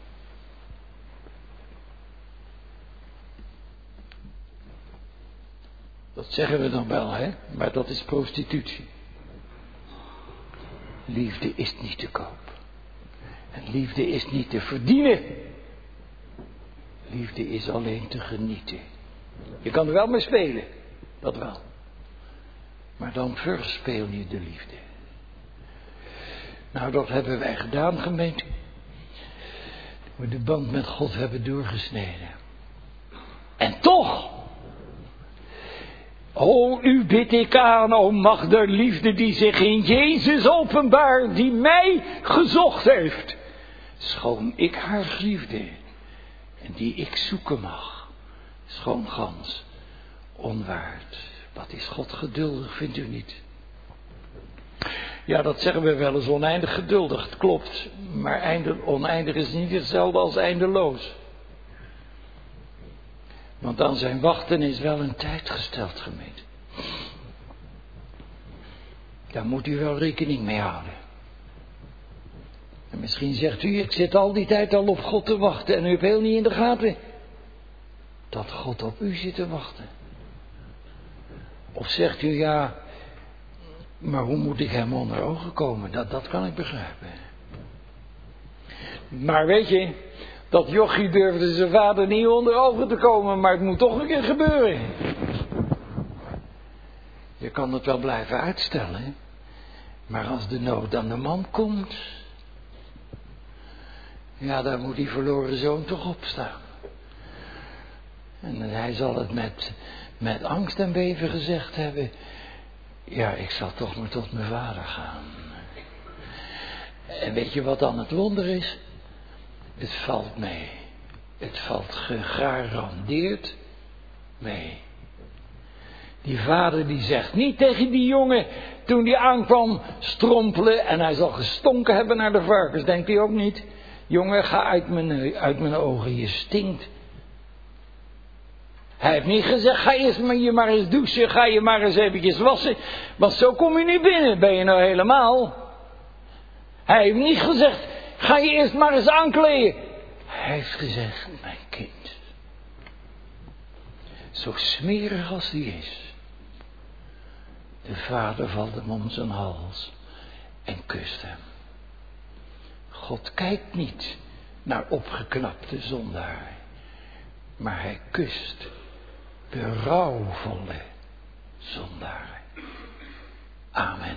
Dat zeggen we dan wel, hè? Maar dat is prostitutie. Liefde is niet te koop. En liefde is niet te verdienen. Liefde is alleen te genieten. Je kan er wel mee spelen, dat wel. Maar dan verspeel je de liefde. Nou, dat hebben wij gedaan, gemeente. We de band met God hebben doorgesneden. En toch, o, u bid ik aan, o macht der liefde die zich in Jezus openbaart, die mij gezocht heeft. Schoon ik haar griefde en die ik zoeken mag, schoon gans onwaard. Wat is God geduldig, vindt u niet? Ja, dat zeggen we wel eens, oneindig geduldig, het klopt. Maar oneindig is niet hetzelfde als eindeloos. Want aan zijn wachten is wel een tijd gesteld, gemeente. Daar moet u wel rekening mee houden. En misschien zegt u, ik zit al die tijd al op God te wachten en u hebt heel niet in de gaten dat God op u zit te wachten. Of zegt u, ja, maar hoe moet ik hem onder ogen komen? Dat kan ik begrijpen. Maar weet je, dat jochie durfde zijn vader niet onder ogen te komen, maar het moet toch een keer gebeuren. Je kan het wel blijven uitstellen, maar als de nood aan de man komt, ja, dan moet die verloren zoon toch opstaan. En hij zal het met angst en beven gezegd hebben, ja, ik zal toch maar tot mijn vader gaan. En weet je wat dan het wonder is? Het valt mee. Het valt gegarandeerd mee. Die vader die zegt niet tegen die jongen, toen die aankwam strompelen en hij zal gestonken hebben naar de varkens. Denkt hij ook niet, jongen, ga uit mijn ogen, je stinkt. Hij heeft niet gezegd, ga eerst je maar eens douchen, ga je maar eens eventjes wassen, want zo kom je niet binnen, ben je nou helemaal. Hij heeft niet gezegd, ga je eerst maar eens aankleden. Hij heeft gezegd, mijn kind, zo smerig als die is, de vader valt hem om zijn hals en kust hem. God kijkt niet naar opgeknapte zondaar, maar hij kust berouwvolle zondaar. Amen.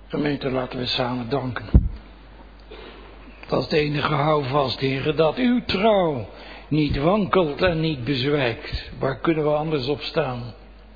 Gemeente, laten we samen danken. Dat is de enige houvast, Heer, dat uw trouw niet wankelt en niet bezwijkt. Waar kunnen we anders op staan?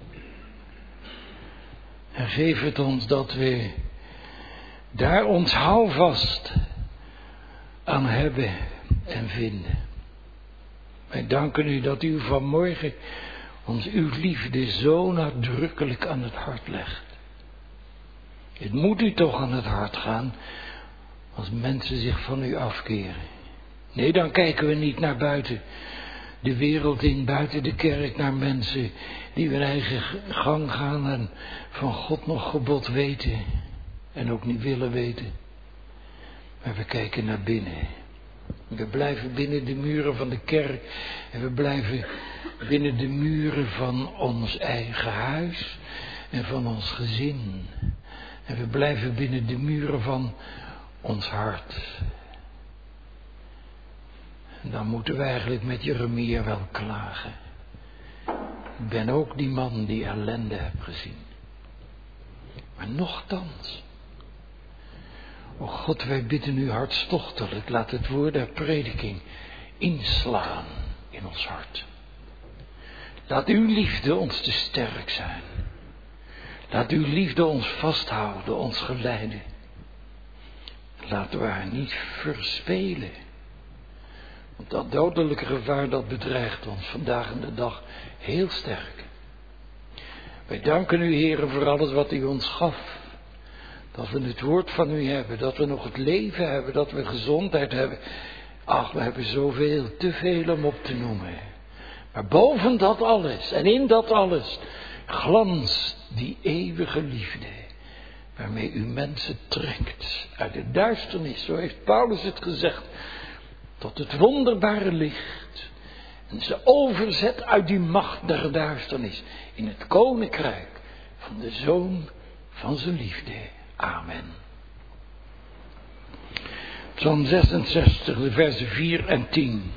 En geef het ons dat we daar ons houvast aan hebben en vinden. Wij danken u dat u vanmorgen ons uw liefde zo nadrukkelijk aan het hart legt. Het moet u toch aan het hart gaan als mensen zich van u afkeren. Nee, dan kijken we niet naar buiten de wereld in, buiten de kerk, naar mensen die hun eigen gang gaan en van God nog gebod weten en ook niet willen weten. Maar we kijken naar binnen. We blijven binnen de muren van de kerk en we blijven binnen de muren van ons eigen huis en van ons gezin. En we blijven binnen de muren van ons hart. En dan moeten we eigenlijk met Jeremia wel klagen. Ik ben ook die man die ellende heb gezien. Maar nochtans. O God, wij bidden u hartstochtelijk, laat het woord der prediking inslaan in ons hart. Laat uw liefde ons te sterk zijn. Laat uw liefde ons vasthouden, ons geleiden. Laten we haar niet verspelen. Want dat dodelijke gevaar dat bedreigt ons vandaag en de dag heel sterk. Wij danken u, Heere, voor alles wat u ons gaf. Dat we het woord van u hebben, dat we nog het leven hebben, dat we gezondheid hebben. Ach, we hebben zoveel, te veel om op te noemen. Maar boven dat alles en in dat alles glanst die eeuwige liefde. Waarmee u mensen trekt uit de duisternis, zo heeft Paulus het gezegd, tot het wonderbare licht. En ze overzet uit die macht der duisternis in het koninkrijk van de Zoon van zijn liefde. Amen. Psalm 66, de versen 4 en 10.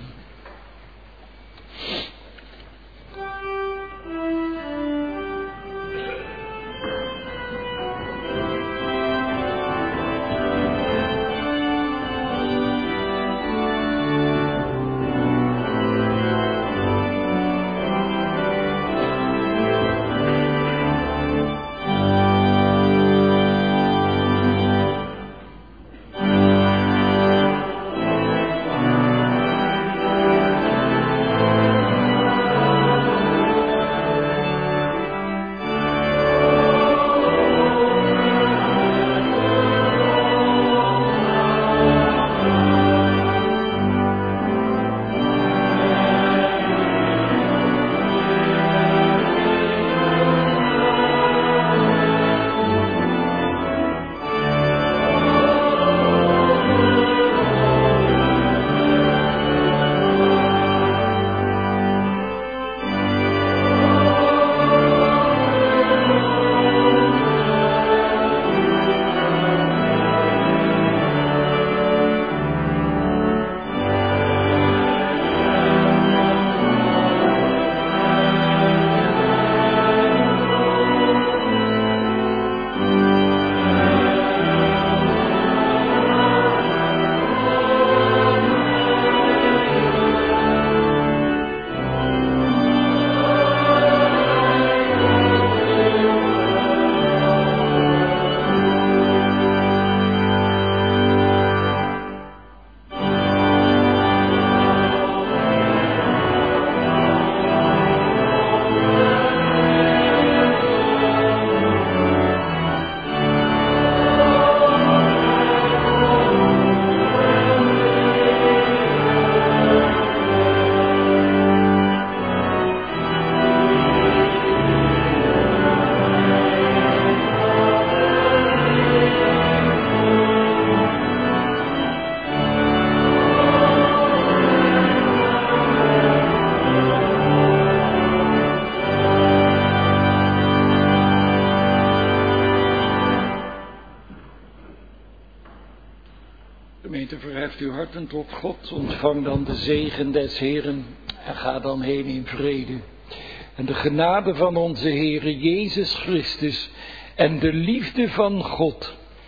Gemeente, verheft uw harten tot God, ontvang dan de zegen des Heeren en ga dan heen in vrede. En de genade van onze Heere Jezus Christus en de liefde van God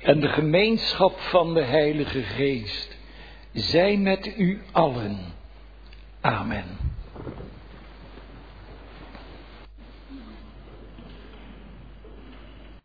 en de gemeenschap van de Heilige Geest zij met u allen. Amen.